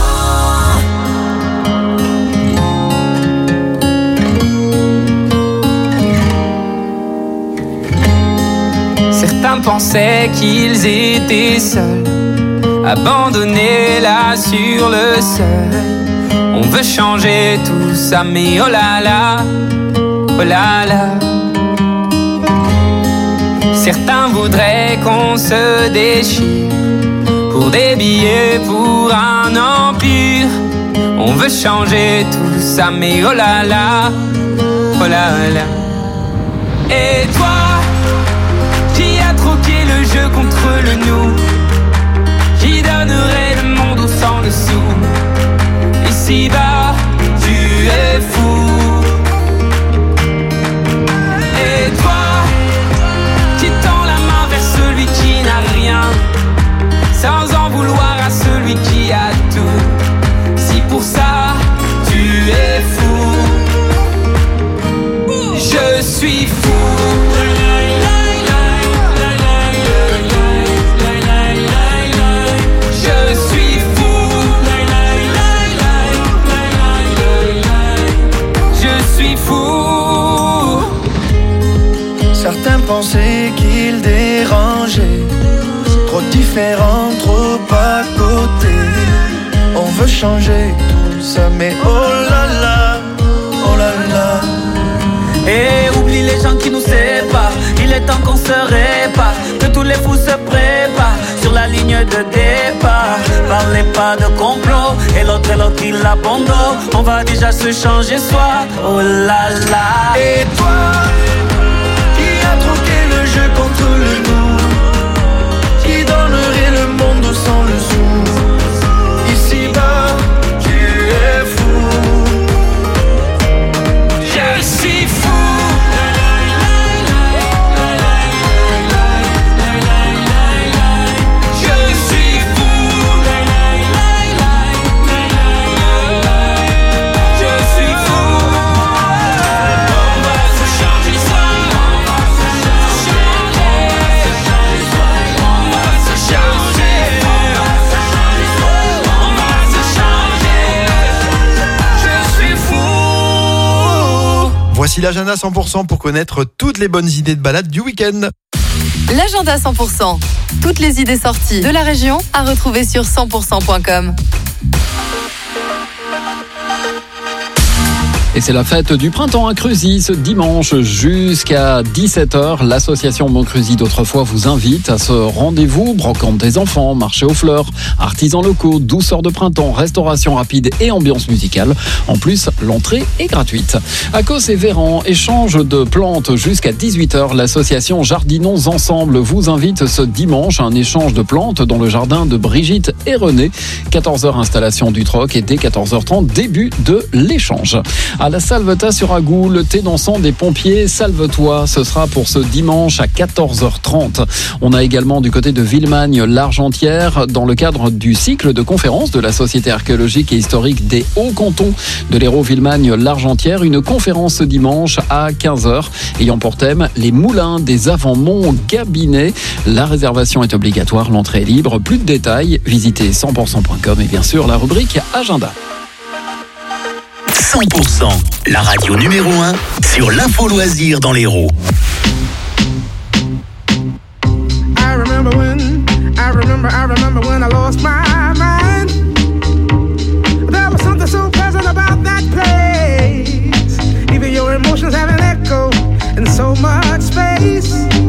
Speaker 7: Certains pensaient qu'ils étaient seuls, abandonnés là sur le seuil. On veut changer tout ça, mais oh là là, oh là là. Certains voudraient qu'on se déchire pour des billets, pour un empire. On veut changer tout ça, mais oh là là, oh là là. Et toi, qui a troqué le jeu contre le nous, qui donnerait le monde au sang dessous. Ici-bas, tu es fou. Et toi, qui tend la main vers celui qui n'a rien, sans en vouloir à celui qui a tout. Si pour ça, tu es fou, je suis fou.
Speaker 8: Certains pensaient qu'ils dérangeaient, trop différents, trop à côté. On veut changer tout ça, mais oh là là, oh là là.
Speaker 7: Et oublie les gens qui nous séparent, il est temps qu'on se répare, que tous les fous se préparent sur la ligne de départ. Parlez pas de complot, et l'autre et l'autre il abandonne. On va déjà se changer soi, oh là là.
Speaker 8: Et toi, troquer le jeu contre le nous, qui donnerait le monde sans le sou. Ici-bas, tu es fou,
Speaker 7: je suis fou. Je suis fou. Je suis fou. On va se changer ça.
Speaker 3: Voici l'agenda cent pour cent pour connaître toutes les bonnes idées de balade du week-end.
Speaker 5: L'agenda cent pour cent. Toutes les idées sorties de la région à retrouver sur cent pour cent point com.
Speaker 10: Et c'est la fête du printemps à Cruzy ce dimanche jusqu'à dix-sept heures. L'association Montcruzy d'autrefois vous invite à ce rendez-vous. Brocante des enfants, marché aux fleurs, artisans locaux, douceur de printemps, restauration rapide et ambiance musicale. En plus, l'entrée est gratuite. À Causse et Véran, échange de plantes jusqu'à dix-huit heures. L'association Jardinons Ensemble vous invite ce dimanche à un échange de plantes dans le jardin de Brigitte et René. quatorze heures installation du troc et dès quatorze heures trente début de l'échange. à la Salvetat sur Agou, le thé dansant des pompiers Salve-toi. Ce sera pour ce dimanche à quatorze heures trente. On a également du côté de Villemagne l'Argentière, dans le cadre du cycle de conférences de la Société archéologique et historique des Hauts-Cantons de l'Hérault Villemagne l'Argentière, une conférence ce dimanche à quinze heures ayant pour thème les moulins des avant-monts Gabinet. La réservation est obligatoire, l'entrée est libre. Plus de détails, visitez cent pour cent point com et bien sûr la rubrique agenda.
Speaker 1: cent pour cent, la radio numéro un sur l'info loisir dans l'Hérault.
Speaker 11: I remember when, I remember, I remember when I lost my mind. There was something so pleasant about that place. Even your emotions have an echo in so much space.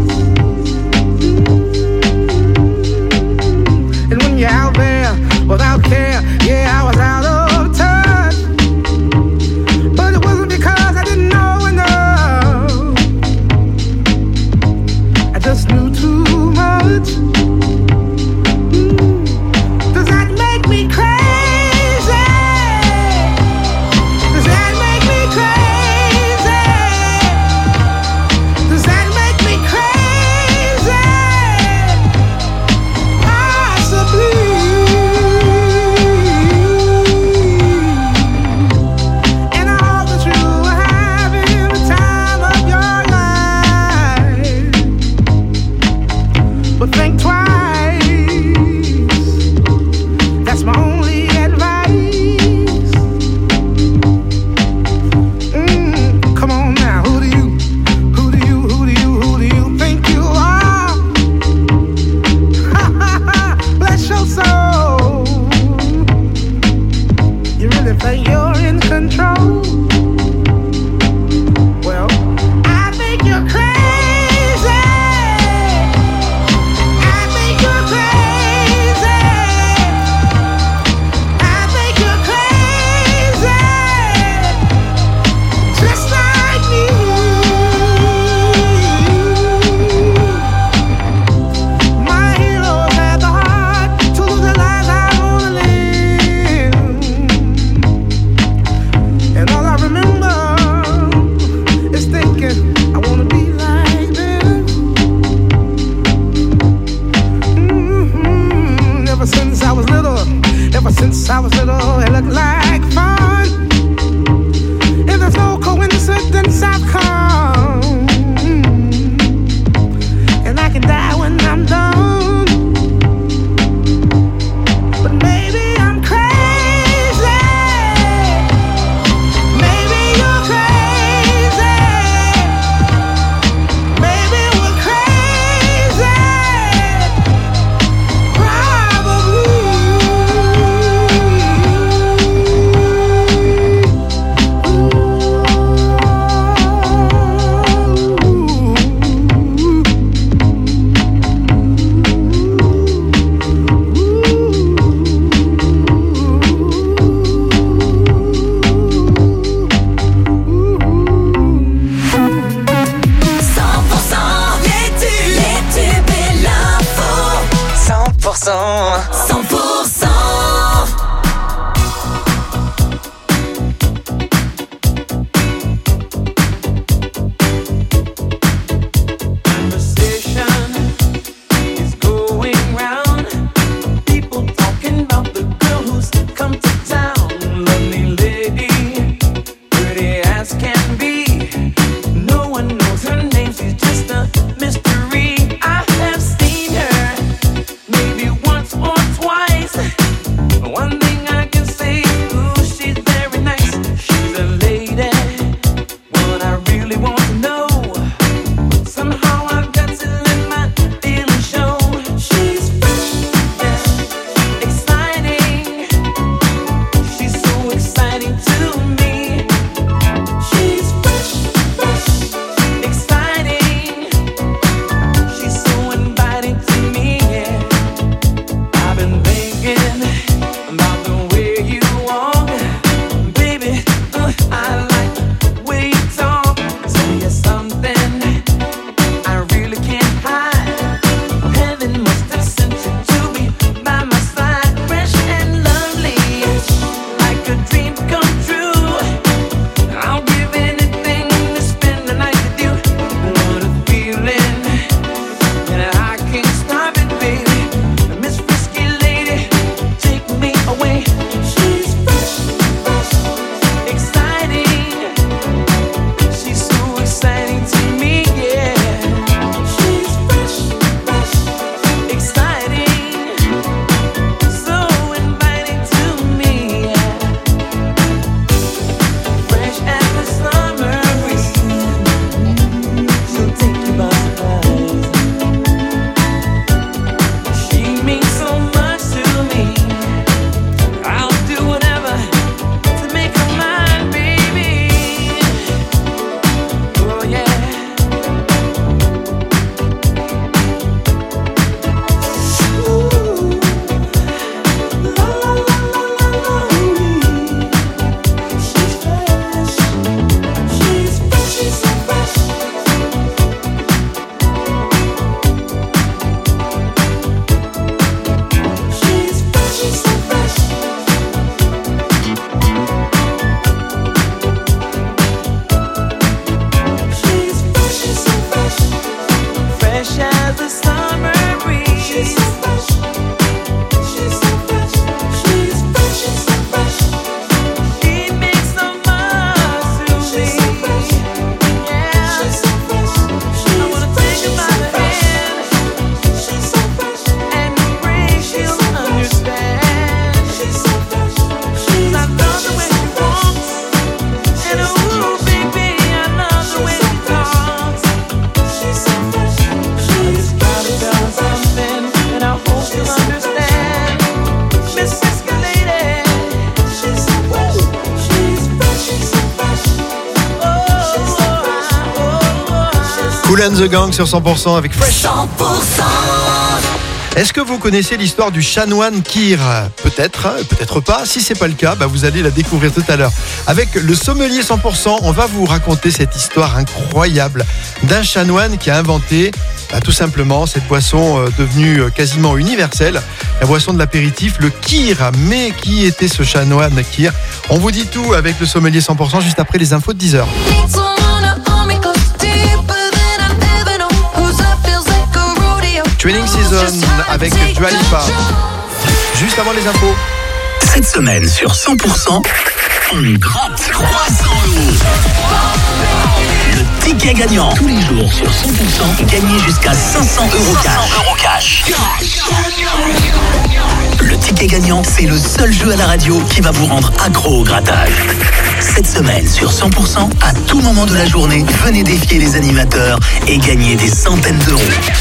Speaker 11: And when you're out there without care, yeah, I was out of touch. But it wasn't because I didn't know enough. I just knew too much. Does that make me crazy? Does that make me crazy? Does that make me crazy? Possibly. And I hope that you are having the time of your life. But think twice. That's my only advice. Mm, come on now, who do you, who do you, who do you, who do you think you are? Bless your soul. You really think you're in control? Well, I think you're crazy. I think you're crazy. I think you're crazy. Just like me. My heroes had the heart to lose their lives. I wanna live. And all I remember is thinking I wanna be like them. Mhm. Ever since I was little, ever since I was little, it looked like fun. If there's no coincidence, I've come. And I can die when I'm done. But maybe I'm crazy. Maybe you're crazy. Maybe we're crazy. Probably.
Speaker 3: Kool and the Gang sur cent pour cent avec Fresh.
Speaker 1: cent pour cent.
Speaker 3: Est-ce que vous connaissez l'histoire du chanoine Kyr ? Peut-être, peut-être pas. Si c'est pas le cas, bah vous allez la découvrir tout à l'heure. Avec le sommelier cent pour cent, on va vous raconter cette histoire incroyable d'un chanoine qui a inventé bah, tout simplement cette boisson euh, devenue euh, quasiment universelle, la boisson de l'apéritif, le Kyr. Mais qui était ce chanoine Kyr ? On vous dit tout avec le sommelier cent pour cent juste après les infos de dix heures. Training Season avec Dua Lipa. Juste avant les infos.
Speaker 1: Cette semaine sur cent pour cent, on gratte trois cents euros. Le ticket gagnant. Tous les jours sur cent pour cent, gagnez jusqu'à cinq cents euros cash. Le ticket gagnant, c'est le seul jeu à la radio qui va vous rendre accro au grattage. Cette semaine sur cent pour cent, à tout moment de la journée, venez défier les animateurs et gagner des centaines d'euros.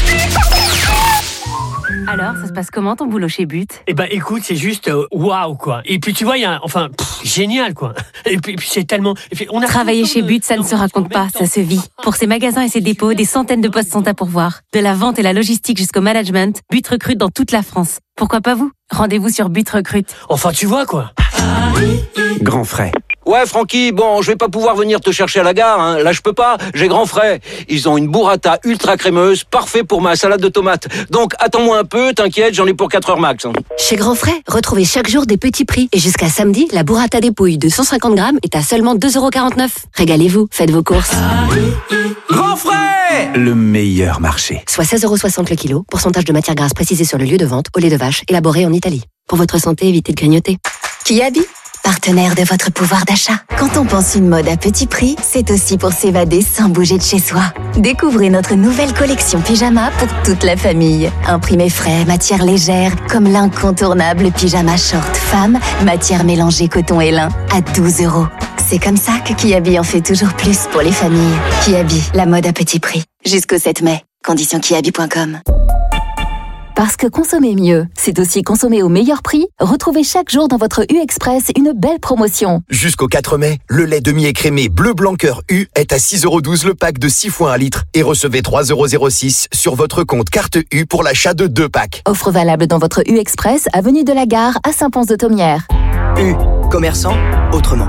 Speaker 22: Alors, ça se passe comment ton boulot chez But ?
Speaker 21: Eh ben écoute, c'est juste euh, waouh quoi. Et puis tu vois, il y a un, enfin pff, génial quoi. Et puis, et puis c'est tellement. Et puis, on a
Speaker 22: Travailler chez But, ça ne se raconte pas, ça se vit. Pour ses magasins et ses dépôts, des centaines de postes sont à pourvoir. De la vente et la logistique jusqu'au management, But recrute dans toute la France. Pourquoi pas vous ? Rendez-vous sur But Recrute.
Speaker 21: Enfin tu vois quoi.
Speaker 12: Grand frais. Ouais, Francky, bon, je vais pas pouvoir venir te chercher à la gare, hein. Là, je peux pas, j'ai Grand Frais. Ils ont une burrata ultra crémeuse, parfait pour ma salade de tomates. Donc, attends-moi un peu, t'inquiète, j'en ai pour quatre heures max. Hein.
Speaker 13: Chez Grand Frais, retrouvez chaque jour des petits prix. Et jusqu'à samedi, la burrata dépouille de cent cinquante grammes est à seulement deux euros quarante-neuf. Régalez-vous, faites vos courses.
Speaker 12: Grand Frais, le meilleur marché.
Speaker 13: Soit seize euros soixante le kilo, pourcentage de matière grasse précisé sur le lieu de vente, au lait de vache, élaboré en Italie. Pour votre santé, évitez de grignoter. Kiabi, partenaire de votre pouvoir d'achat.
Speaker 14: Quand on pense une mode à petit prix, c'est aussi pour s'évader sans bouger de chez soi. Découvrez notre nouvelle collection pyjama pour toute la famille. Imprimé frais, matière légère, comme l'incontournable pyjama short femme, matière mélangée coton et lin, à douze euros. C'est comme ça que Kiabi en fait toujours plus pour les familles. Kiabi, la mode à petit prix. Jusqu'au sept mai. Conditions kiabi point com.
Speaker 24: Parce que consommer mieux, c'est aussi consommer au meilleur prix. Retrouvez chaque jour dans votre U Express une belle promotion.
Speaker 15: Jusqu'au quatre mai, le lait demi-écrémé bleu blanc cœur U est à six euros douze le pack de six fois un litre et recevez trois euros zéro six sur votre compte carte U pour l'achat de deux packs.
Speaker 24: Offre valable dans votre U Express, avenue de la Gare à Saint-Pons-de-Thomières.
Speaker 16: U, commerçant, autrement.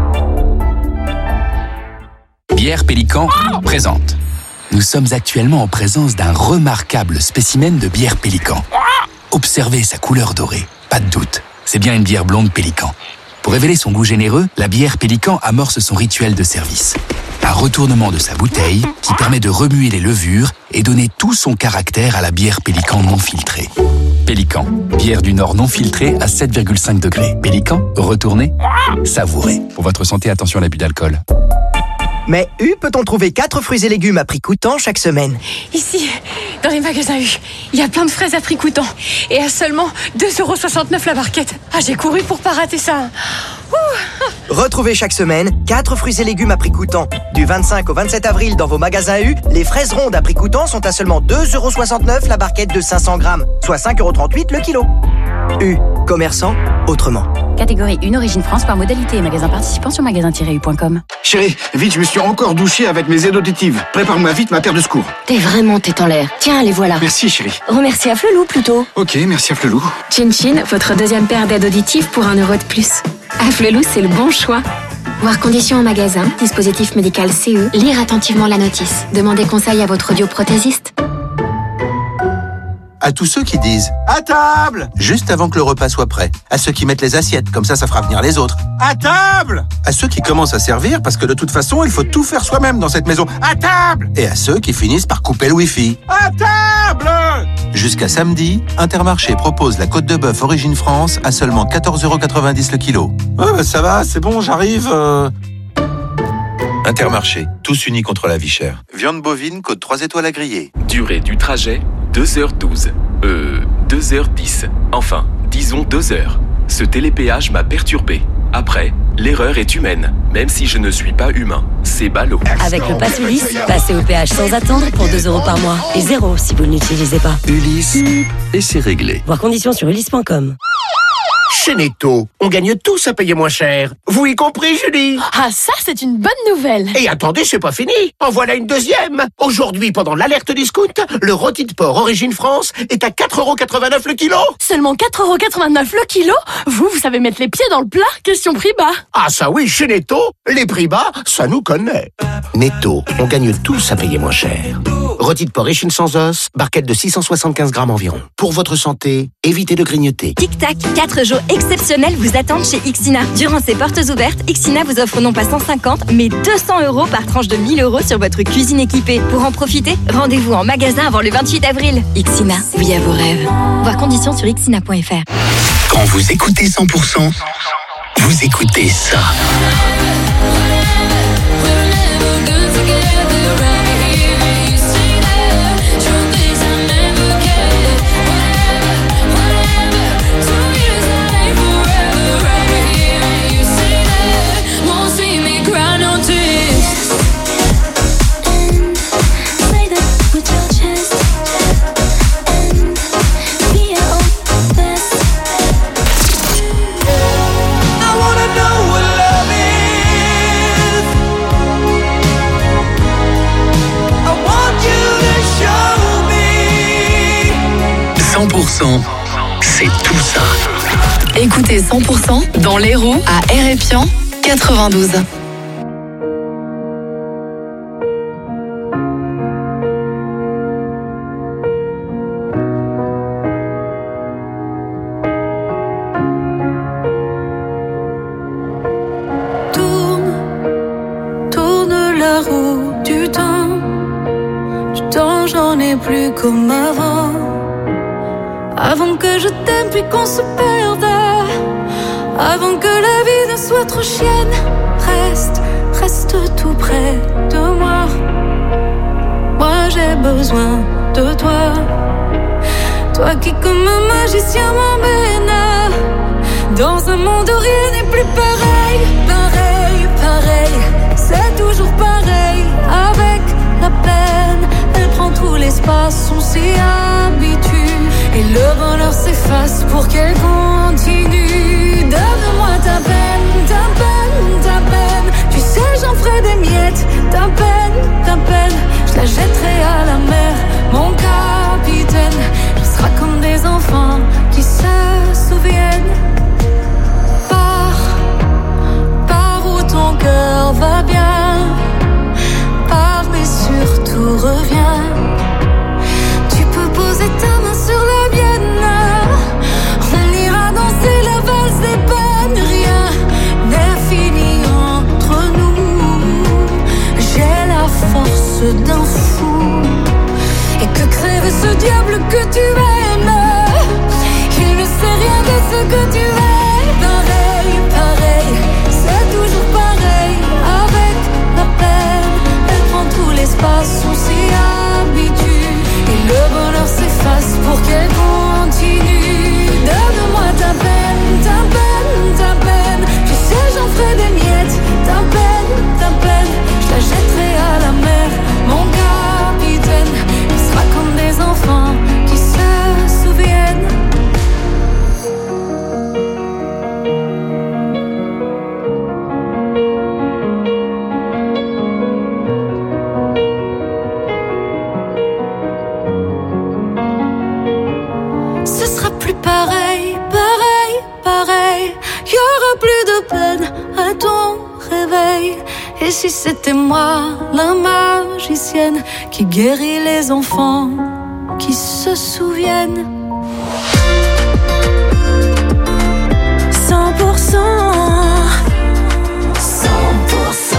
Speaker 18: Bière Pélican présente. Nous sommes actuellement en présence d'un remarquable spécimen de bière Pélican. Observez sa couleur dorée, pas de doute, c'est bien une bière blonde Pélican. Pour révéler son goût généreux, la bière Pélican amorce son rituel de service. Un retournement de sa bouteille qui permet de remuer les levures et donner tout son caractère à la bière Pélican non filtrée. Pélican, bière du Nord non filtrée à sept virgule cinq degrés. Pélican, retournez, savourez. Pour votre santé, attention à l'abus d'alcool.
Speaker 16: Mais U peut-on trouver quatre fruits et légumes à prix coûtant chaque semaine?
Speaker 19: Ici, dans les magasins U, il y a plein de fraises à prix coûtant. Et à seulement deux euros soixante-neuf la barquette. Ah, j'ai couru pour pas rater ça. Ouh.
Speaker 16: Retrouvez chaque semaine quatre fruits et légumes à prix coûtant. Du vingt-cinq au vingt-sept avril dans vos magasins U, les fraises rondes à prix coûtant sont à seulement deux euros soixante-neuf la barquette de cinq cents grammes, soit cinq euros trente-huit le kilo. U, commerçant, autrement.
Speaker 27: Catégorie un, origine France, par modalité et magasin participant sur magasin tiret u point com.
Speaker 28: Chérie, vite, je me suis encore douché avec mes aides auditives. Prépare-moi vite ma paire de secours.
Speaker 13: T'es vraiment tête en l'air. Tiens, les voilà.
Speaker 28: Merci, chérie.
Speaker 13: Remercie à Flelou plutôt.
Speaker 28: Ok, merci à Flelou.
Speaker 27: Chin Chin, votre deuxième paire d'aides auditives pour un euro de plus. À Flelou, c'est le bon choix.
Speaker 14: Voir conditions en magasin, dispositif médical C E, lire attentivement la notice. Demandez conseil à votre audioprothésiste.
Speaker 29: À tous ceux qui disent « À table !» juste avant que le repas soit prêt. À ceux qui mettent les assiettes, comme ça, ça fera venir les autres. « À table !» À ceux qui commencent à servir, parce que de toute façon, il faut tout faire soi-même dans cette maison. « À table !» Et à ceux qui finissent par couper le Wi-Fi. « À table !» Jusqu'à samedi, Intermarché propose la côte de bœuf Origine France à seulement quatorze euros quatre-vingt-dix le kilo. « Ouais, bah, ça va, c'est bon, j'arrive... Euh... » Intermarché, tous unis contre la vie chère. Viande bovine, côte trois étoiles à griller.
Speaker 30: Durée du trajet, deux heures douze. Euh, deux heures dix. Enfin, disons deux heures. Ce télépéage m'a perturbé. Après, l'erreur est humaine, même si je ne suis pas humain. C'est ballot.
Speaker 31: Avec le pass Ulysse, passez au péage sans attendre pour deux euros par mois. Et zéro si vous ne l'utilisez pas.
Speaker 1: Ulysse, et c'est réglé.
Speaker 31: Voir conditions sur ulysse point com.
Speaker 2: Chez Netto, on gagne tous à payer moins cher. Vous y compris, Julie?
Speaker 19: Ah, ça, c'est une bonne nouvelle.
Speaker 2: Et attendez, c'est pas fini. En voilà une deuxième. Aujourd'hui, pendant l'alerte discount, le rôti de porc Origine France est à quatre euros quatre-vingt-neuf le kilo.
Speaker 19: Seulement quatre euros quatre-vingt-neuf le kilo? Vous, vous savez mettre les pieds dans le plat? Question prix bas.
Speaker 2: Ah ça oui, chez Netto, les prix bas, ça nous connaît. Netto, on gagne tous à payer moins cher. Rôti de porc échine sans os, barquette de six cent soixante-quinze grammes environ. Pour votre santé, évitez de grignoter.
Speaker 27: Tic-tac, quatre jours exceptionnels vous attendent chez Ixina. Durant ces portes ouvertes, Ixina vous offre non pas cent cinquante, mais deux cents euros par tranche de mille euros sur votre cuisine équipée. Pour en profiter, rendez-vous en magasin avant le vingt-huit avril. Ixina, oui à vos rêves. Voir conditions sur ixina point f r.
Speaker 1: Quand vous écoutez cent pour cent, vous écoutez ça. cent pour cent, c'est tout ça.
Speaker 5: Écoutez cent pour cent dans l'Hérault à Hérépian quatre-vingt-douze.
Speaker 4: Tourne, tourne la roue du temps. Du temps, j'en ai plus comme avant. Avant que je t'aime puis qu'on se perde. Avant que la vie ne soit trop chienne. Reste, reste tout près de moi. Moi j'ai besoin de toi. Toi qui comme un magicien m'emmène dans un monde où rien n'est plus pareil. Pareil, pareil, c'est toujours pareil. Avec la peine, elle prend tout l'espace. On s'y habitue. Et le bonheur s'efface pour qu'elle continue. Donne-moi ta peine, ta peine, ta peine. Tu sais j'en ferai des miettes. Ta peine, ta peine, je la jetterai à la mer. Mon capitaine, on sera comme des enfants qui se souviennent. Pars, pars où ton cœur va bien. Pars mais surtout reviens. Tu peux poser ta main sur la d'un fou. Et que crève ce diable que tu aimes. Il ne sait rien de ce que tu es. Pareil, pareil, c'est toujours pareil. Avec la peine, elle prend tout l'espace. On s'y habitue. Et le bonheur s'efface pour qu'elle continue. Donne-moi ta peine, ta peine, ta peine. Tu sais j'en ferai des miettes. Ta peine, ta peine, je la jetterai à la mer. Mon capitaine, il sera comme des enfants qui se souviennent. Ce sera plus pareil, pareil, pareil. Il y aura plus de peine à ton réveil. Et si c'était moi, la magicienne, qui guérit les enfants, qui se souviennent. cent pour cent, cent pour cent.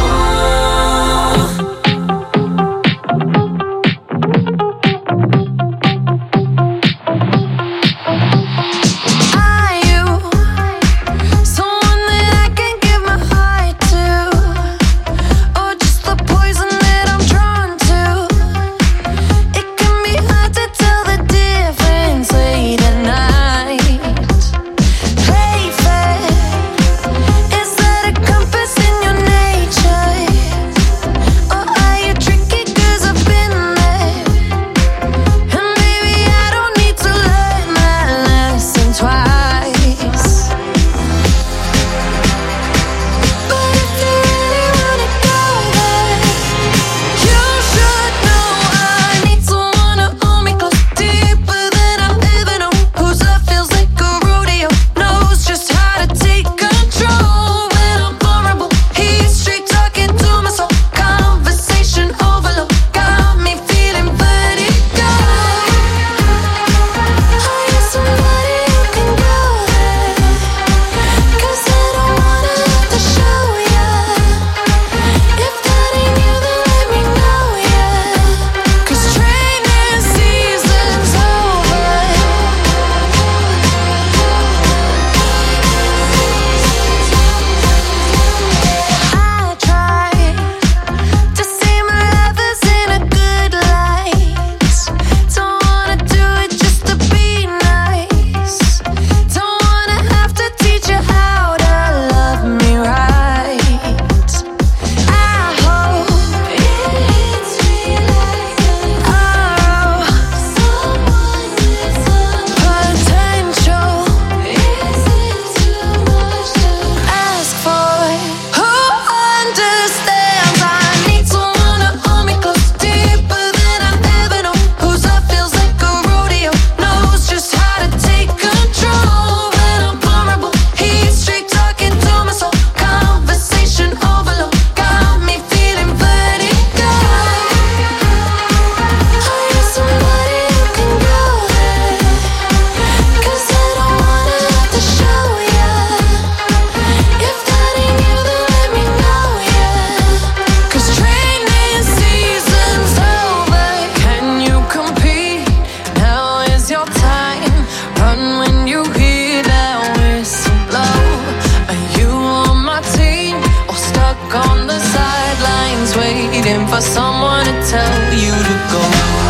Speaker 6: Night. never go.